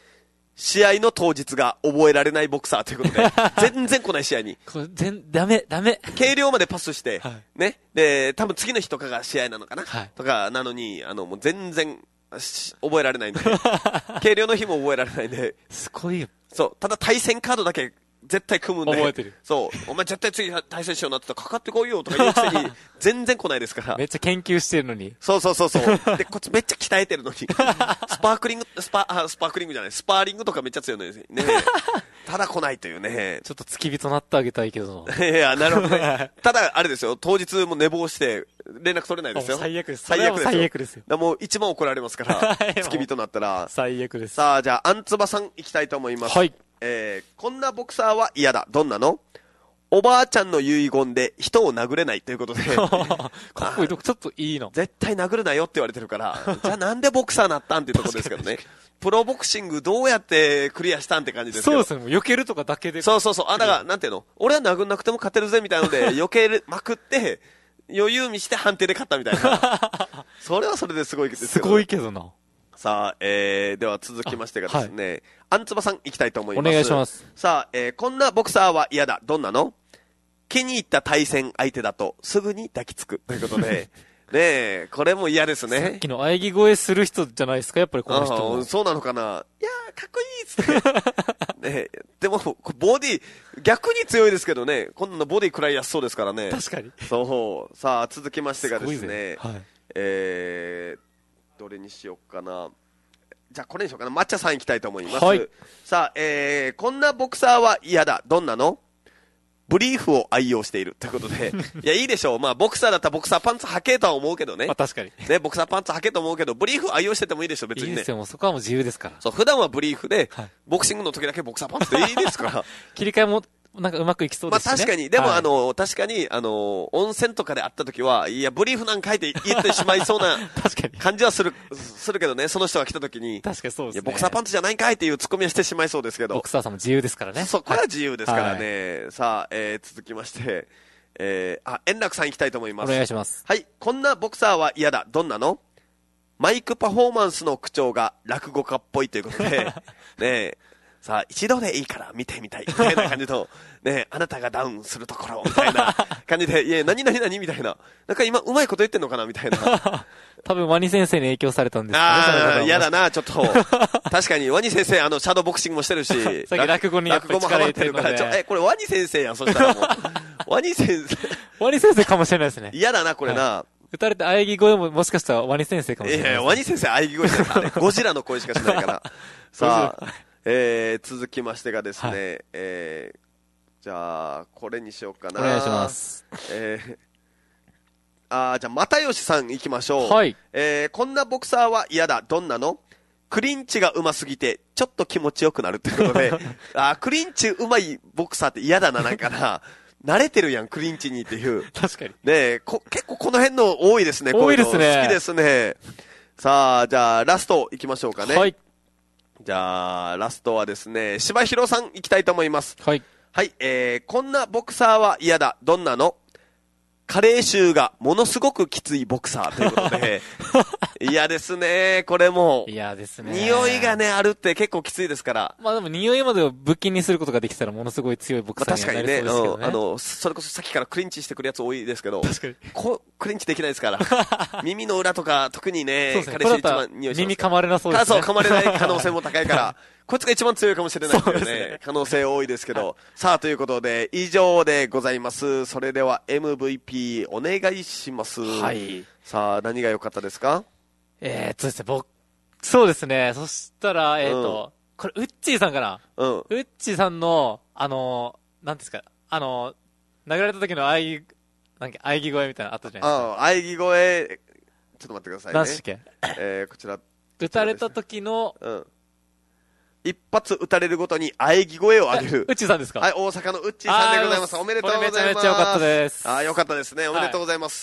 試合の当日が覚えられないボクサーということで、全然来ない試合に。 これ全、ダメ、ダメ。 計量までパスして、はい、ね。で、多分次の日とかが試合なのかな、 はい、 とかなのに、あの、もう全然、覚えられないんで。計量の日も覚えられないんで。 すごいよ。 そう。ただ対戦カードだけ、絶対組むんで。 覚えてる。 そう。お前絶対次対戦しようなって言ったらかかってこいよとか言うくせに、全然来ないですから。 めっちゃ研究してるのに。 そうそうそうそう。で、こっちめっちゃ鍛えてるのに。スパークリング、スパ、あ、スパークリングじゃない、スパーリングとかめっちゃ強いのですね。ただ来ないというね。 ちょっと付き人なってあげたいけど。 いや、なるほどね。ただ、あれですよ、当日も寝坊して、連絡取れないですよ。 最悪です。 最悪ですよ。 最悪ですよ。 だもう一番怒られますから、付き人になったら。 最悪です。 さあ、じゃあ、アンツバさん行きたいと思います。 はい。 えー、こんなボクサーは嫌だ。どんなの？おばあちゃんの遺言で人を殴れないということで。 かっこいいとこちょっといいの。 絶対殴るなよって言われてるから、じゃあなんでボクサーなったんっていうところですけどね。プロボクシングどうやってクリアしたんって感じですけど。 そうですね。避けるとかだけで。 そうそうそう。あ、だから、なんていうの？俺は殴んなくても勝てるぜみたいなので、避けまくって、余裕見して判定で勝ったみたいな。それはそれですごいですよ。 すごいけどな。 さあ、えー、では続きましてがですね、はい、アンツバさん行きたいと思います。 お願いします。 さあ、えー、こんなボクサーは嫌だ。どんなの？気に入った対戦相手だとすぐに抱きつく。ということで、ねえ、これも嫌ですね。 さっきの喘ぎ声する人じゃないですか、やっぱりこの人も。 そうなのかな。いやー、かっこいいっつって。ねえ、でも、ボディ、逆に強いですけどね、今度のボディくらい安そうですからね。 確かに。 そう。さあ、続きましてがですね、 すはい、 えー、どれにしようかな。じゃあこれにしようかな。抹茶さん行きたいと思います。 はい、 さあ、えー、こんなボクサーは嫌だ。どんなの？ブリーフを愛用しているということで。いや、いいでしょう。まあ、ボクサーだったらボクサーパンツ履けとは思うけどね。 まあ、確かに。 ね、ボクサーパンツ履けと思うけど、ブリーフ愛用しててもいいでしょ、別にね。 いいですよ、もうそこはもう自由ですから。 そう、普段はブリーフで、はい、ボクシングの時だけボクサーパンツでいいですから。 切り替えも、なんかうまくいきそうですね。 まあ確かに、でも、はい、あの、確かに、あの、温泉とかで会った時は、いや、ブリーフなんか書いて言ってしまいそうな感じはする、するけどね、その人が来た時に。 確かにそうですね。 いや、ボクサーパンツじゃないんかいっていうツッコミはしてしまいそうですけど。 ボクサーさんも自由ですからね。 そこは自由ですからね。はい、さあ、えー、続きまして、えー、あ、円楽さん行きたいと思います。 お願いします。 はい、こんなボクサーは嫌だ。どんなの？マイクパフォーマンスの口調が落語家っぽいということで、ねえ、さあ、一度でいいから見てみたい。みたいな感じと、ね、あなたがダウンするところ、みたいな感じで、いや、何何何みたいな。なんか今、うまいこと言ってんのかなみたいな。 多分、ワニ先生に影響されたんですかね。 ああ、嫌だな、ちょっと。確かに、ワニ先生、あの、シャドーボクシングもしてるし。 さっき落語にやっぱり力入れてるから。 ちょ、え、これワニ先生やん、そしたらもう。ワニ先生。 ワニ先生かもしれないですね。 嫌だな、これな。はい、 打たれて喘ぎ声ももしかしたらワニ先生かもしれない、ね。 いやいや、ワニ先生喘ぎ声してたね。ゴジラの声しかしないから。さあ。えー、続きましてがですね、はい、えー、じゃあ、これにしようかな。 お願いします。 えー、あー、じゃあ、又吉さん行きましょう。 はい。 えー、こんなボクサーは嫌だ。どんなの？クリンチが上手すぎて、ちょっと気持ちよくなるってことで、あー、クリンチ上手いボクサーって嫌だな、なんかな。慣れてるやん、クリンチにっていう。 確かに。 ねえ、こ、結構この辺の多いですね、こういうの。 多いですね。 好きですね。さあ、じゃあ、ラスト行きましょうかね。 はい。 じゃあ、ラストはですね、柴弘さん行きたいと思います。 はい。 はい、えー、こんなボクサーは嫌だ。どんなの？加齢臭がものすごくきついボクサーということで、嫌ですね、これも。 嫌ですね。 匂いがね、あるって結構きついですから。 まあでも匂いまでを武器にすることができたらものすごい強いボクサーになりそうですけどね。まあ、確かにね、 うん、あの、それこそさっきからクリンチしてくるやつ多いですけど、 確かに。 こクリンチできないですから。耳の裏とか特にね、 そうですね、彼氏一番匂いします。耳噛まれなそうですね。 そう、噛まれない可能性も高いから、こいつが一番強いかもしれないっていうね、ね可能性多いですけど。さあ、ということで、以上でございます。それでは エムブイピー お願いします。 はい。 さあ、何が良かったですか？ えーっとですね、僕、そうですね、そしたら、えーっと、うん、これ、ウッチーさんかな？うん。ウッチーさんの、あの、なんですか、あの、殴られた時の喘ぎ、なんか、喘ぎ声みたいなのあったじゃないですか。 ああ、喘ぎ声、ちょっと待ってくださいね。 何でしたっけ？ えー、こちら。 撃たれた時の、 うん。一発撃たれるごとに喘ぎ声を上げる。 ウッチーさんですか？ はい、大阪のウッチーさんでございます。おめでとうございます。 これめちゃめちゃ良かったです。 ああ、良かったですね。おめでとうございます。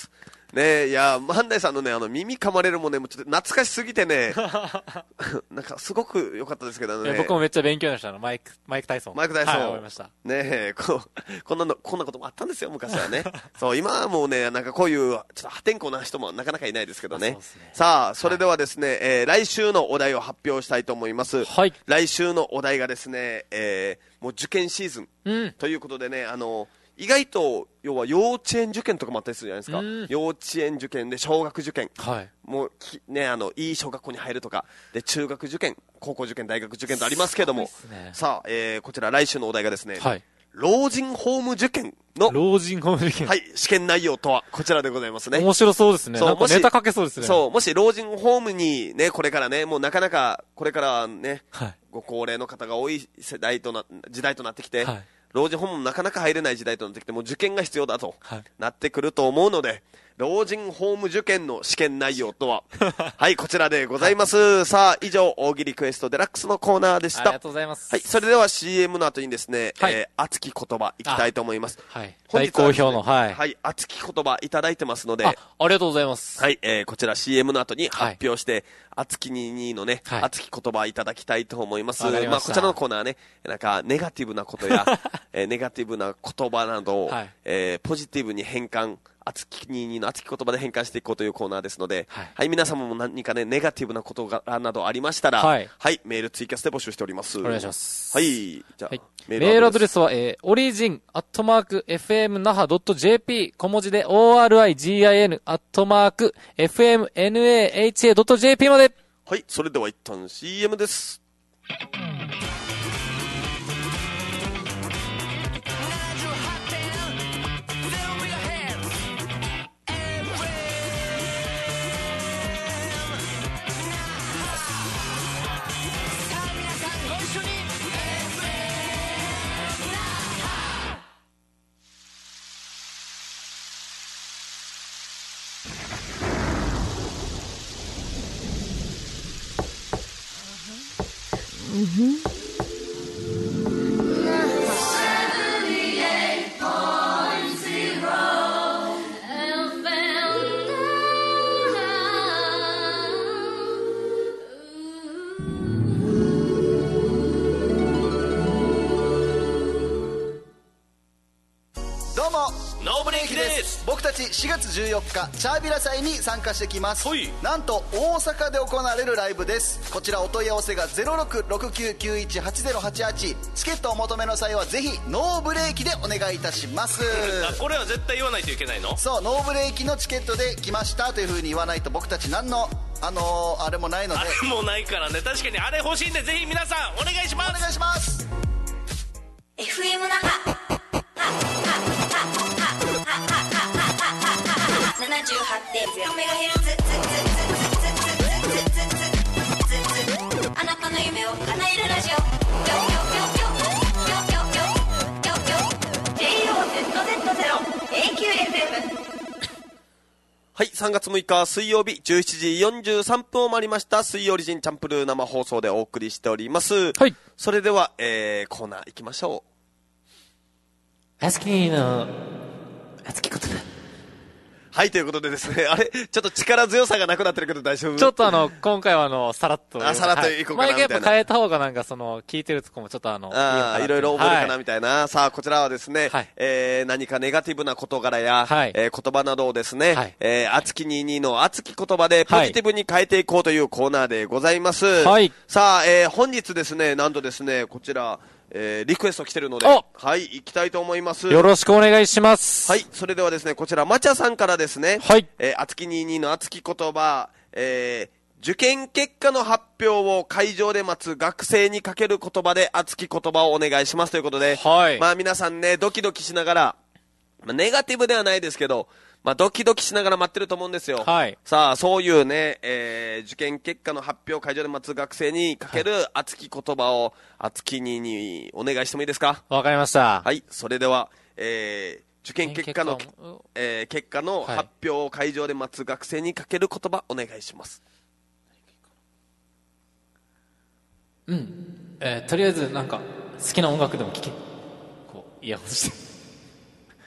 ねいや、マンダイさんのね、あの、耳噛まれるもんね、もうちょっと懐かしすぎてね、なんかすごく良かったですけどね。 僕もめっちゃ勉強になりました。マイク、マイク体操。 マイク体操。 はい、思いました。 ねえ、こう、こんなの、こんなこともあったんですよ、昔はね。そう、今はもうね、なんかこういう、ちょっと破天荒な人もなかなかいないですけどね。ねさあ、それではですね、はい、えー、来週のお題を発表したいと思います。 はい。 来週のお題がですね、えー、もう受験シーズン。うん。ということでね、あの、意外と、要は幼稚園受験とかもあったりするじゃないですか。うん、幼稚園受験で小学受験。はい。もうき、ね、あの、いい小学校に入るとか、で、中学受験、高校受験、大学受験とありますけども。ね、さあ、えー、こちら来週のお題がですね、はい。老人ホーム受験の、 老人ホーム受験。 はい、試験内容とは、こちらでございますね。 面白そうですね。そう、なんかネタかけそうですね。 そう、もし老人ホームにね、これからね、もうなかなか、これからね、はい、ご高齢の方が多い世代とな、時代となってきて、はい、老人ホームもなかなか入れない時代となってきて、もう受験が必要だと、はい、なってくると思うので、老人ホーム受験の試験内容とは、はい、こちらでございます。はい、さあ、以上、大喜利クエストデラックスのコーナーでした。ありがとうございます。 はい、それでは シーエム の後にですね、はい、えー、熱き言葉いきたいと思います。 はい。大好評の、はい。 はい、熱き言葉いただいてますので、 あ、ありがとうございます。 はい、えー、こちら シーエム の後に発表して、はい、熱きにじゅうにのね、はい、熱き言葉いただきたいと思います。ま, まあ、こちらのコーナーね、なんか、ネガティブなことや、えー、ネガティブな言葉などを、はい、えー、ポジティブに変換、熱きにじゅうにの熱き言葉で変換していこうというコーナーですので、はい、はい、皆様も何かね、ネガティブなことが、などありましたら、はい、はい、メールツイキャスで募集しております。 お願いします。 はい、じゃあ、はい、 メールアドレスは、えー、オリジン、アットマーク、エフエムナハドットジェーピー、小文字で オーアールアイジーアイエヌ、アットマーク、エフエムエヌエーエイチエードットジェーピー まで。 はい、それでは一旦 シーエム です。 どうもノーブレーキです。僕たちしがつじゅうよっかチャービラ祭に参加してきます。なんと大阪で行われるライブです。こちらお問い合わせが ゼロろくろくきゅうきゅういちはちゼロはちはち、 チケットをお求めの際はぜひノーブレーキでお願いいたします。 あ、これは絶対言わないといけないの？ そう、ノーブレーキのチケットで来ましたという風に言わないと僕たち何のあのー、あれもないので。 あれもないからね。確かにあれ欲しいんで、ぜひ皆さんお願いします。 お願いします。 エフエム 那覇ななじゅうはちてんゼロメガヘルツ、あなたの夢を叶えるラジオ、ジェイオーゼットゼットゼロ エーキューエフエム。 はい、さんがつむいか水曜日じゅうしちじよんじゅうさんぷんを回りました。水曜オリジンチャンプルー生放送でお送りしております。はい。それでは、えー、コーナー行きましょう。 あすきの熱き言葉。 はい、ということでですね、あれ、ちょっと力強さがなくなってるけど大丈夫？ ちょっとあの、今回はあの、さらっと。 あ、さらっといこうかなみたいな。 毎回やっぱ変えた方がなんかその、聞いてるとこもちょっとあの、 ああ、いろいろ覚えるかなみたいな。はい、さあ、こちらはですね、はい、えー、何かネガティブな事柄や、はい、えー、言葉などをですね、はい、えー、熱きにじゅうにの熱き言葉でポジティブに変えていこうというコーナーでございます。はい。さあ、えー、本日ですね、なんとですね、こちら、えー、リクエスト来てるので、はい、行きたいと思います。 よろしくお願いします。 はい、それではですね、こちら、まちゃさんからですね、はい。えー、あつきにじゅうにの熱き言葉、えー、受験結果の発表を会場で待つ学生にかける言葉で熱き言葉をお願いしますということで、はい。まあ皆さんね、ドキドキしながら、まあ、ネガティブではないですけど、まあ、ドキドキしながら待ってると思うんですよ。はい。さあ、そういうね、えー、受験結果の発表会場で待つ学生にかける熱き言葉を、熱きににお願いしてもいいですか？ わかりました。 はい。それでは、えー、受験結果の、えー、結果の発表を会場で待つ学生にかける言葉、お願いします。 うん。えー、とりあえず、なんか、好きな音楽でも聴け。こう、イヤホンして。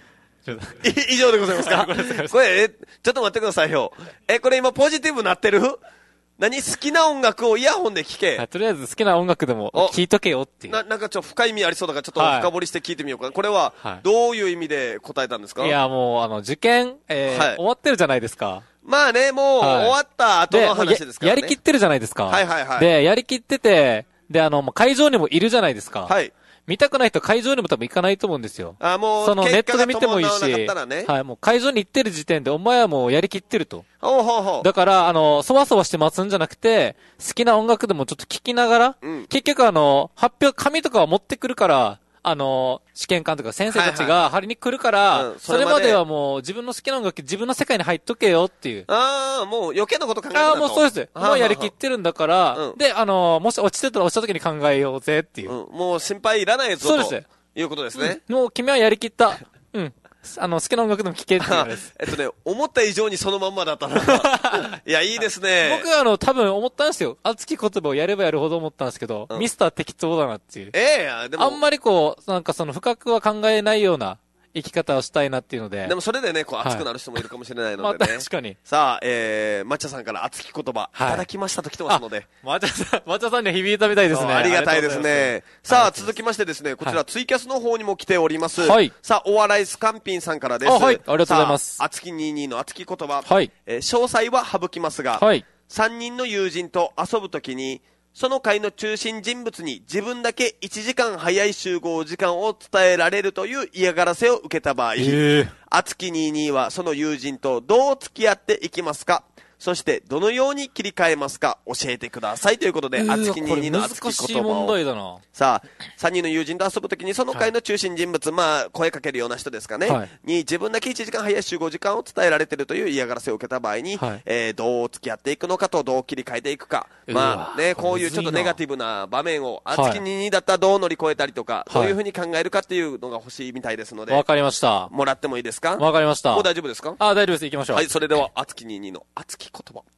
以上でございますか？これ、え、ちょっと待ってくださいよ。え、これ今ポジティブなってる？何好きな音楽をイヤホンで聴け。 とりあえず好きな音楽でも聴いとけよっていう。 な、なんかちょっと深い意味ありそうだからちょっと深掘りして聞いてみようかな。はい、これは、どういう意味で答えたんですか？ いや、もう、あの、受験、えーはい、終わってるじゃないですか。 まあね、もう、終わった後の話ですからね。 やりきってるじゃないですか。 はいはいはい。 で、やりきってて、で、あの、会場にもいるじゃないですか。 はい。 見たくない人会場にも多分行かないと思うんですよ。 あ、もう、 そのネットで見てもいいし、 ね、 はい、もう会場に行ってる時点でお前はもうやりきってると。 ほうほうほう。 だから、あの、そわそわして待つんじゃなくて、好きな音楽でもちょっと聞きながら、うん、結局あの、発表、紙とかは持ってくるから、あの、試験官とか先生たちが張りに来るから、はいはいうん、それまではもう自分の好きな音楽、自分の世界に入っとけよっていう。 ああ、もう余計なこと考えないと。 ああ、もうそうです。もうやりきってるんだから、うん、で、あの、もし落ちてたら落ちた時に考えようぜっていう。 うん、もう心配いらないぞと。そうです。いうことですね、 うん。もう君はやりきった。うん。あの、好きな音楽でも聴けって言うんです。 えっとね、思った以上にそのまんまだったな。いや、いいですね。 僕はあの、多分思ったんですよ。熱き言葉をやればやるほど思ったんですけど、うん、ミスター適当だなっていう。 ええー、でも。 あんまりこう、なんかその深くは考えないような生き方をしたいなっていうので。 でもそれでね、こう熱くなる人もいるかもしれないのでね。はい、 まあ確かに。 さあ、えー、抹茶さんから熱き言葉、はい、いただきましたと来てますので。 抹茶さん、抹茶さんには響いたみたいですね。 ありがたいですね。さあ、続きましてですね、こちらツイキャスの方にも来ております。はい。さあ、お笑いスカンピンさんからです。あ、 はい。ありがとうございます。 熱きにじゅうにの熱き言葉。 はい。 えー、詳細は省きますが、はい。さんにんの友人と遊ぶときに、その会の中心人物に自分だけいちじかん早い集合時間を伝えられるという嫌がらせを受けた場合、熱きにじゅうにはその友人とどう付き合っていきますか？そしてどのように切り替えますか？教えてくださいということで、熱きにじゅうにの熱き言葉を。 難しい問題だな。 さあ、さんにんの友人と遊ぶときにその会の中心人物、はい、まあ、声かけるような人ですかね、はい、に自分だけいちじかん早い集合時間を伝えられているという嫌がらせを受けた場合に、はい、えー、どう付き合っていくのかとどう切り替えていくか。まあね、こういうちょっとネガティブな場面を、熱きにじゅうにだったらどう乗り越えたりとか、はい、どういうふうに考えるかっていうのが欲しいみたいですので。 わかりました。 もらってもいいですか？ わかりました。 もう大丈夫ですか？ あ、大丈夫です。行きましょう。 はい、それでは、熱きにじゅうにの熱き言葉。はい。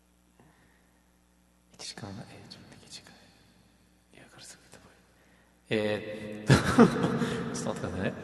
時間が、えー、ちょっと待って、時間。嫌がらせを受けた場合。えー、っと、ちょっと待ってくださいね。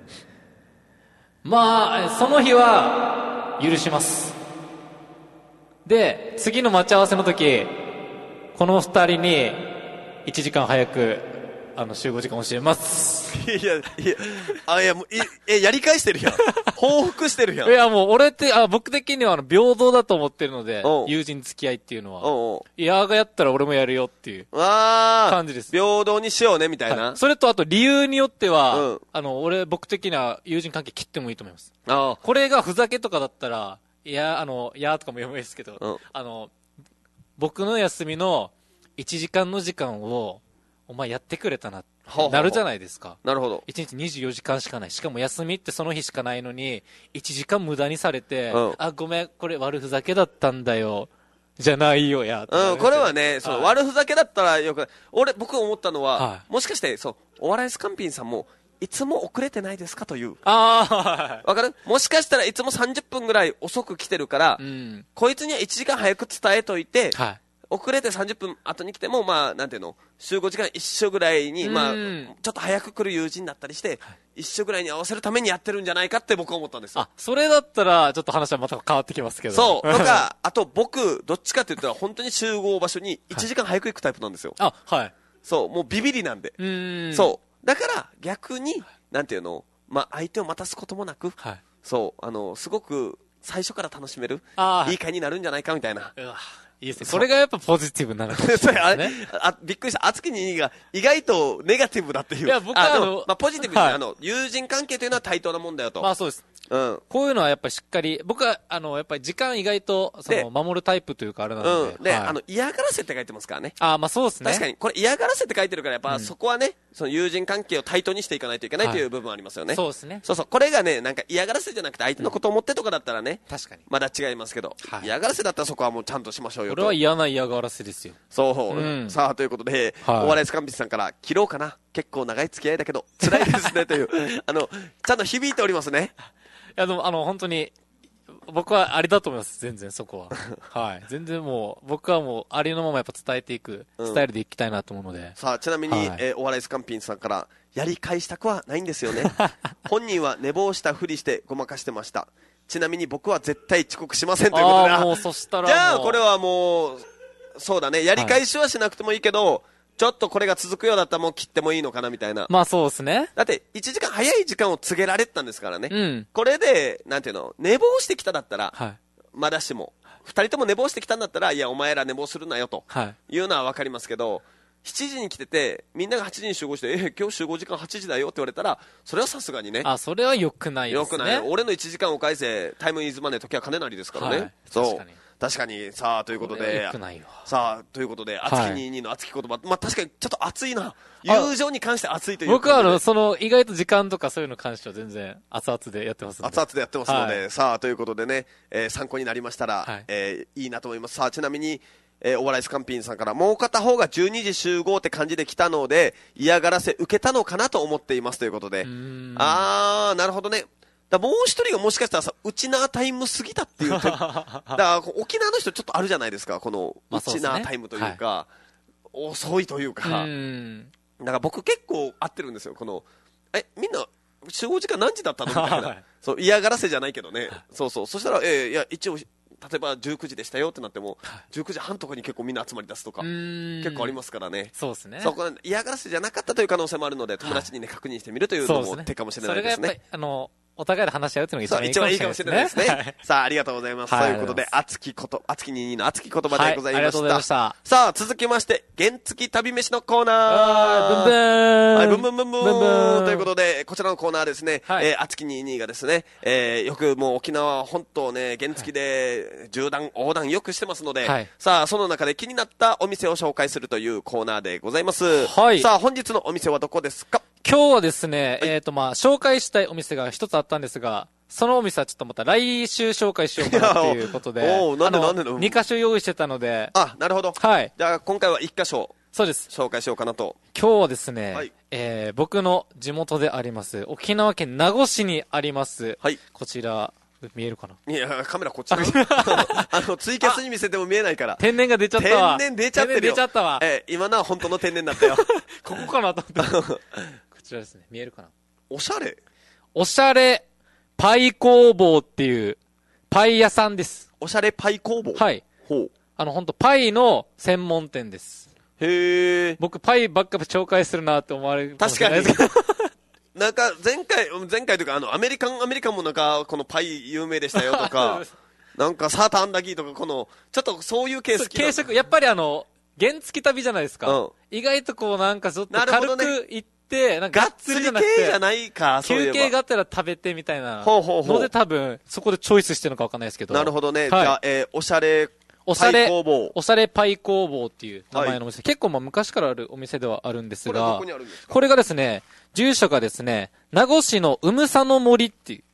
まあ、その日は、許します。で、次の待ち合わせの時、この二人に、いちじかん早く、あの、集合時間教えます。 いや、いや、あ、いや、もう、え、やり返してるやん。報復してるやん。 いや、もう、俺って、あ、僕的には、あの、平等だと思ってるので、友人付き合いっていうのは。おうおう、いやがやったら俺もやるよっていう。感じです。 平等にしようね、みたいな。はい、 それと、あと、理由によっては、うん、あの、俺、僕的には友人関係切ってもいいと思います。ああ、これがふざけとかだったら、いや、あの、いやとかも読めないですけど、うん、あの、僕の休みのいちじかんの時間を、お前やってくれたなってなるじゃないですか。 なるほど。 いちにちにじゅうよじかんしかない。しかも休みってその日しかないのに、いちじかん無駄にされて、うん、あ、ごめん、これ悪ふざけだったんだよ。じゃないよや。 うん、これはね、そう、悪ふざけだったらよく、俺、僕思ったのは、はい、もしかして、そう、お笑いスカンピンさんも、いつも遅れてないですかという。ああ、わかる？もしかしたらいつもさんじゅっぷんぐらい遅く来てるから、うん、こいつにはいちじかん早く伝えといて、はい、遅れてさんじゅっぷん後に来ても、まあ、なんていうの、集合時間一緒ぐらいに、まあ、ちょっと早く来る友人だったりして、はい、一緒ぐらいに合わせるためにやってるんじゃないかって僕は思ったんですよ。 あ、それだったら、ちょっと話はまた変わってきますけど。 そう。とか、あと僕、どっちかって言ったら本当に集合場所にいちじかん早く行くタイプなんですよ。 はい、あ、はい。 そう、もうビビりなんで。うん。そう。だから、逆に、なんていうの、まあ、相手を待たすこともなく、はい、そう、あの、すごく最初から楽しめる、いい会になるんじゃないかみたいな。うわ、 いいですね。それがやっぱポジティブなのかもしれないですね。 あ、びっくりした。熱きにじゅうにが意外とネガティブだっていう。いや、僕はあの、まあ、ポジティブに、はい、あの、友人関係というのは対等なもんだよと。 まあそうです。うん。こういうのはやっぱりしっかり、僕は、あの、やっぱり時間意外と、その、守るタイプというかあれなので。 うん。で、はい、あの、嫌がらせって書いてますからね。 ああ、まあそうですね。 確かに、これ嫌がらせって書いてるから、やっぱ、うん、そこはね、その友人関係を対等にしていかないといけないという部分ありますよね。はい、 そうですね。 そうそう。これがね、なんか嫌がらせじゃなくて相手のことを思ってとかだったらね。 確かに。 まだ違いますけど。はい、嫌がらせだったらそこはもうちゃんとしましょうよと。 これは嫌な嫌がらせですよ。 そう。うん、さあ、ということで、はい、お笑いスカンビスさんから、切ろうかな。結構長い付き合いだけど、辛いですね、という。あの、ちゃんと響いておりますね。 いや、でも、あの、本当に、 僕はありだと思います、全然そこは。はい。全然もう、僕はもう、ありのままやっぱ伝えていく、スタイルでいきたいなと思うので。うん、 さあ、ちなみに、はい、えー、お笑いスカンピンさんから、やり返したくはないんですよね。本人は寝坊したふりしてごまかしてました。ちなみに僕は絶対遅刻しませんということで。 あもうそしたらじゃあ、これはもう、そうだね、やり返しはしなくてもいいけど、はい、ちょっとこれが続くようだったらもう切ってもいいのかなみたいな。 まあそうですね。 だって、いちじかん早い時間を告げられてたんですからね。 うん、 これで、なんていうの、寝坊してきただったら、 はい、 まだしも、二人とも寝坊してきたんだったら、いや、お前ら寝坊するなよと、はい、いうのはわかりますけど、しちじに来てて、みんながはちじに集合して、え、今日集合時間はちじだよって言われたら、それはさすがにね。 あ、それは良くないですね。 良くない。俺のいちじかんを返せ、タイムイズマネー時は金なりですからね。はい、そう。確かに。確かに。さあ、ということで。さあ、ということで、熱きにじゅうにの熱き言葉。まあ確かにちょっと熱いな。友情に関して熱いという。 僕はあの、その、意外と時間とかそういうの関しては全然熱々でやってますので。 熱々でやってますので、はい、さあ、ということでね、えー、参考になりましたら、はい、えー、いいなと思います。さあ、ちなみに、えー、お笑いスカンピンさんから、もう片方がじゅうにじ集合って感じで来たので、嫌がらせ受けたのかなと思っていますということで。あー、なるほどね。だもう一人がもしかしたらさ、ウチナータイム過ぎたっていう。だから沖縄の人ちょっとあるじゃないですか、このウチナータイムというか、まあそうですね、はい、遅いというか。うんだから僕結構合ってるんですよ、この、え、みんな集合時間何時だったのみたいな。はい、そう、嫌がらせじゃないけどね。そうそう。そしたら、えー、いや、一応、例えばじゅうくじでしたよってなっても、じゅうくじはんとかに結構みんな集まり出すとか、結構ありますからね。 そうですね。 そこ嫌がらせじゃなかったという可能性もあるので、友達にね、確認してみるというのも手かもしれないですね。 それがやっぱり、あの、お互いで話し合うっていうのが一番いいかもしれないですね。はい、さあ、ありがとうございます。はい、ということで、熱きこと、熱きにじゅうにの熱き言葉でございました。はい、ありがとうございました。さあ、続きまして、原付旅飯のコーナー。 ブンブーン。 はい、ブンブンブンブーン。ブンブーンということで、こちらのコーナーですね、はい、えー、熱きにじゅうにがですね、えー、よくもう沖縄本島ね、原付で縦断、横断よくしてますので、はい、さあ、その中で気になったお店を紹介するというコーナーでございます。はい。さあ、本日のお店はどこですか？ 今日はですね、はい、えっと、まあ、紹介したいお店が一つあったんですが、そのお店はちょっとまた来週紹介しようかなということで、 おなんでなんでのに箇所用意してたので、 あ、なるほど。はい。じゃあ今回はいっ箇所、 そうです。 紹介しようかなと。 今日はですね、はい、えー、僕の地元であります、沖縄県名護市にあります、はい、こちら、見えるかな？ いや、カメラこっちあの、ツイキャスに見せても見えないから。 天然が出ちゃったわ。 天然出ちゃってるよ。 天然出ちゃったわ。 えー、今のは本当の天然だったよ。 ここかなと思って。こちらですね、見えるかな？ おしゃれおしゃれパイ工房っていうパイ屋さんです。 おしゃれパイ工房？ はい。ほう。あの、ほんとパイの専門店です。 へー。 僕パイばっか紹介するなって思われるかもしれないですけど。 確かに。なんか前回、前回というかあのアメリカン、アメリカンもなんかこのパイ有名でしたよとか、なんかサーターアンダギーとかこの、ちょっとそういう系好きな。 軽食、やっぱりあの、原付旅じゃないですか。うん、意外とこうなんかちょっと軽く行って、なんかがっつりじゃなくて、 系じゃないか、 そういえば休憩があったら食べてみたいなので多分、そこでチョイスしてるのかわかんないですけど。 なるほどね。はい、じゃあ、えー、おしゃれ、 おしゃれ、おしゃれパイ工房っていう名前のお店。はい、結構まあ昔からあるお店ではあるんですが、これはどこにあるんですか？これがですね、住所がですね、名護市のうむさの森っていう、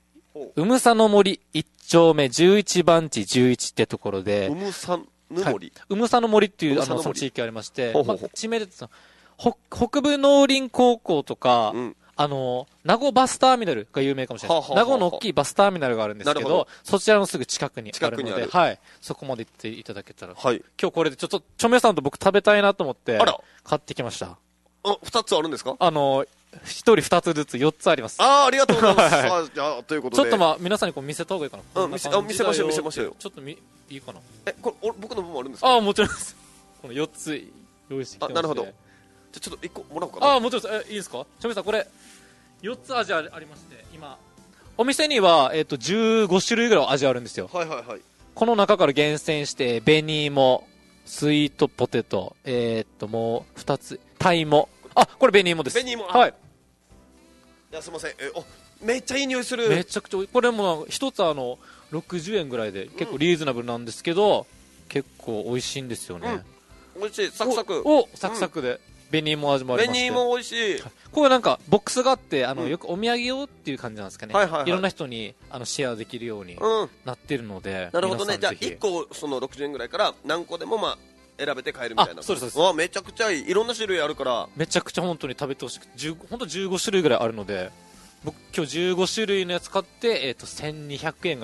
うむさの森一丁目じゅういちばん地じゅういちってところで、 うむさの森、 うむさの森っていうあのその地域ありまして、ほうほうほう、まあ、地名で北、北部農林高校とか、うん、あの、名護バスターミナルが有名かもしれない。はあはあはあ、名護の大きいバスターミナルがあるんですけど、どそちらのすぐ近くにあるので、はい。そこまで行っていただけたら。はい。今日これでちょっと、チョメさんと僕食べたいなと思って、買ってきました。 あ、二つあるんですか？ あの、一人二つずつ四つあります。 ああ、ありがとうございます。はい、じゃあ、ということで。 ちょっとまあ、皆さんにこう見せた方がいいかな。 うん、見せ、あ、見せましょう、見せましょうよ。 ちょっとみ、いいかな。 え、これ、僕の分もあるんですか？ ああ、もちろんです。この四つ用意してきてます。 あ、なるほど。じゃあちょっと一個もらおうかな。 ああ、もちろんです。え、いいですか？チョメさん、これ、四つ味ありまして、今、お店には、えっと、じゅうご種類ぐらい味あるんですよ。 はいはいはい。 この中から厳選して、紅芋、スイートポテト、えー、っと、もう二つ、タイモ。あ、これ紅芋です。 紅芋、 はい。 いや、すみません。え、お、めっちゃいい匂いする。 めちゃくちゃ、これも一つあの、ろくじゅうえんぐらいで、結構リーズナブルなんですけど、うん、結構美味しいんですよね。 うん、美味しい。サクサク。 お、おサクサクで。うん、紅芋味もありまして。 紅芋美味しい。 これなんか、ボックスがあって、あの、うん、よくお土産用っていう感じなんですかね。はいはいはい。いろんな人に、あの、シェアできるようになってるので。 うん、なるほどね。じゃあ、いっこ、そのろくじゅうえんぐらいから、何個でもまあ、選べて買えるみたいな。 そうです、そうです。わ、めちゃくちゃいい。いろんな種類あるから。 めちゃくちゃ本当に食べてほしくて、本当じゅうご種類ぐらいあるので、僕今日じゅうご種類のやつ買って、えっと、せんにひゃくえんぐらい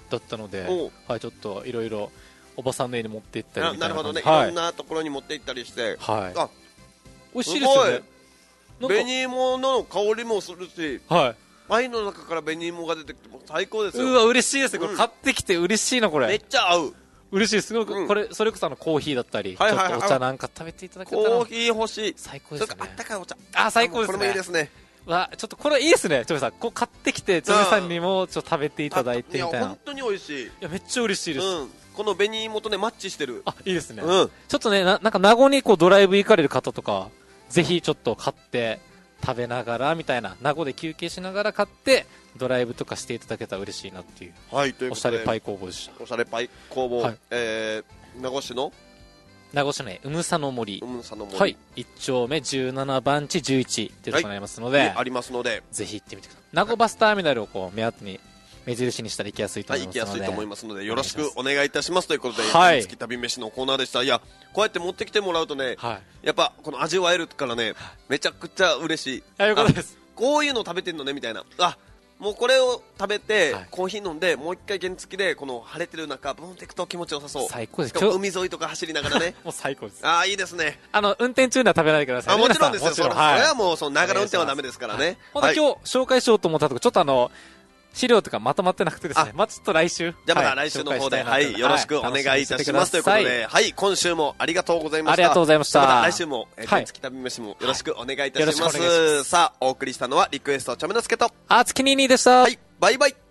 だったので、はい、ちょっといろいろおばさんの家に持って行ったりみたいな。 なるほどね、はい、いろんなところに持って行ったりして、 はい、 あ、 美味しいですよね。 紅芋の香りもするし、 はい、 愛の中から紅芋が出てきても最高ですよ。 うわ、嬉しいですね、これ、うん、買ってきて嬉しいな、これめっちゃ合う。 嬉しいです。すごく、うん、これそれこそあのコーヒーだったり、はいはいはい、ちょっとお茶なんか食べていただけたら。 コーヒー欲しい。 最高ですね。 あったかいお茶。 あ、最高ですね。 これもいいですね。 わ、ちょっとこれいいですね。ちょめさん、こう買ってきて、ちょめさんにもちょっと食べていただいてみたいな。 いや本当に美味しい。いや、めっちゃ嬉しいです。 うん、この紅芋とねマッチしてる。 あ、いいですね。 うん、 ちょっとね、な、なんか名護にこうドライブ行かれる方とか、ぜひちょっと買って食べながらみたいな、名護で休憩しながら買ってドライブとかしていただけたら嬉しいなっていう。 はい、ということでおしゃれパイ工房でした。 おしゃれパイ工房、はい、えー、名護市の名護市のうむさの森、 うむさの森、 はい、いち丁目じゅうななばん地じゅういちっていうところにありますので、はい、 ありますのでぜひ行ってみてください。名護バスターミナルをこう目当てに目印にしたら行きやすいと思いますので、はい、 行きやすいと思いますのでよろしくお願いいたしますということで、はい、月旅飯のコーナーでした。いや、こうやって持ってきてもらうとね、はい、やっぱこの味わえるからね、めちゃくちゃ嬉しい。 あ、よかったです。 こういうの食べてんのねみたいな、あ、もうこれを食べて、はい、コーヒー飲んでもう一回原付でこの晴れてる中ブーンっていくと気持ちよさそう。 最高です。 しかも海沿いとか走りながらねもう最高です。 ああ、いいですね。 あの運転中には食べないでください。 あ、もちろんですよ。それははもうそのながら運転はダメですからね。 ほんと今日紹介しようと思ったとこちょっとあの資料とかまとまってなくてですね、まあ、ちょっと来週、 じゃあまた来週の方で、はい、よろしくお願いいたします、ということで、はい、今週もありがとうございました。 ありがとうございました。 また来週も、えー、原付旅飯もよろしくお願いいたします。さあ、お送りしたのはリクエストちゃめのすけとあつきにーにーでした。 はい、バイバイ。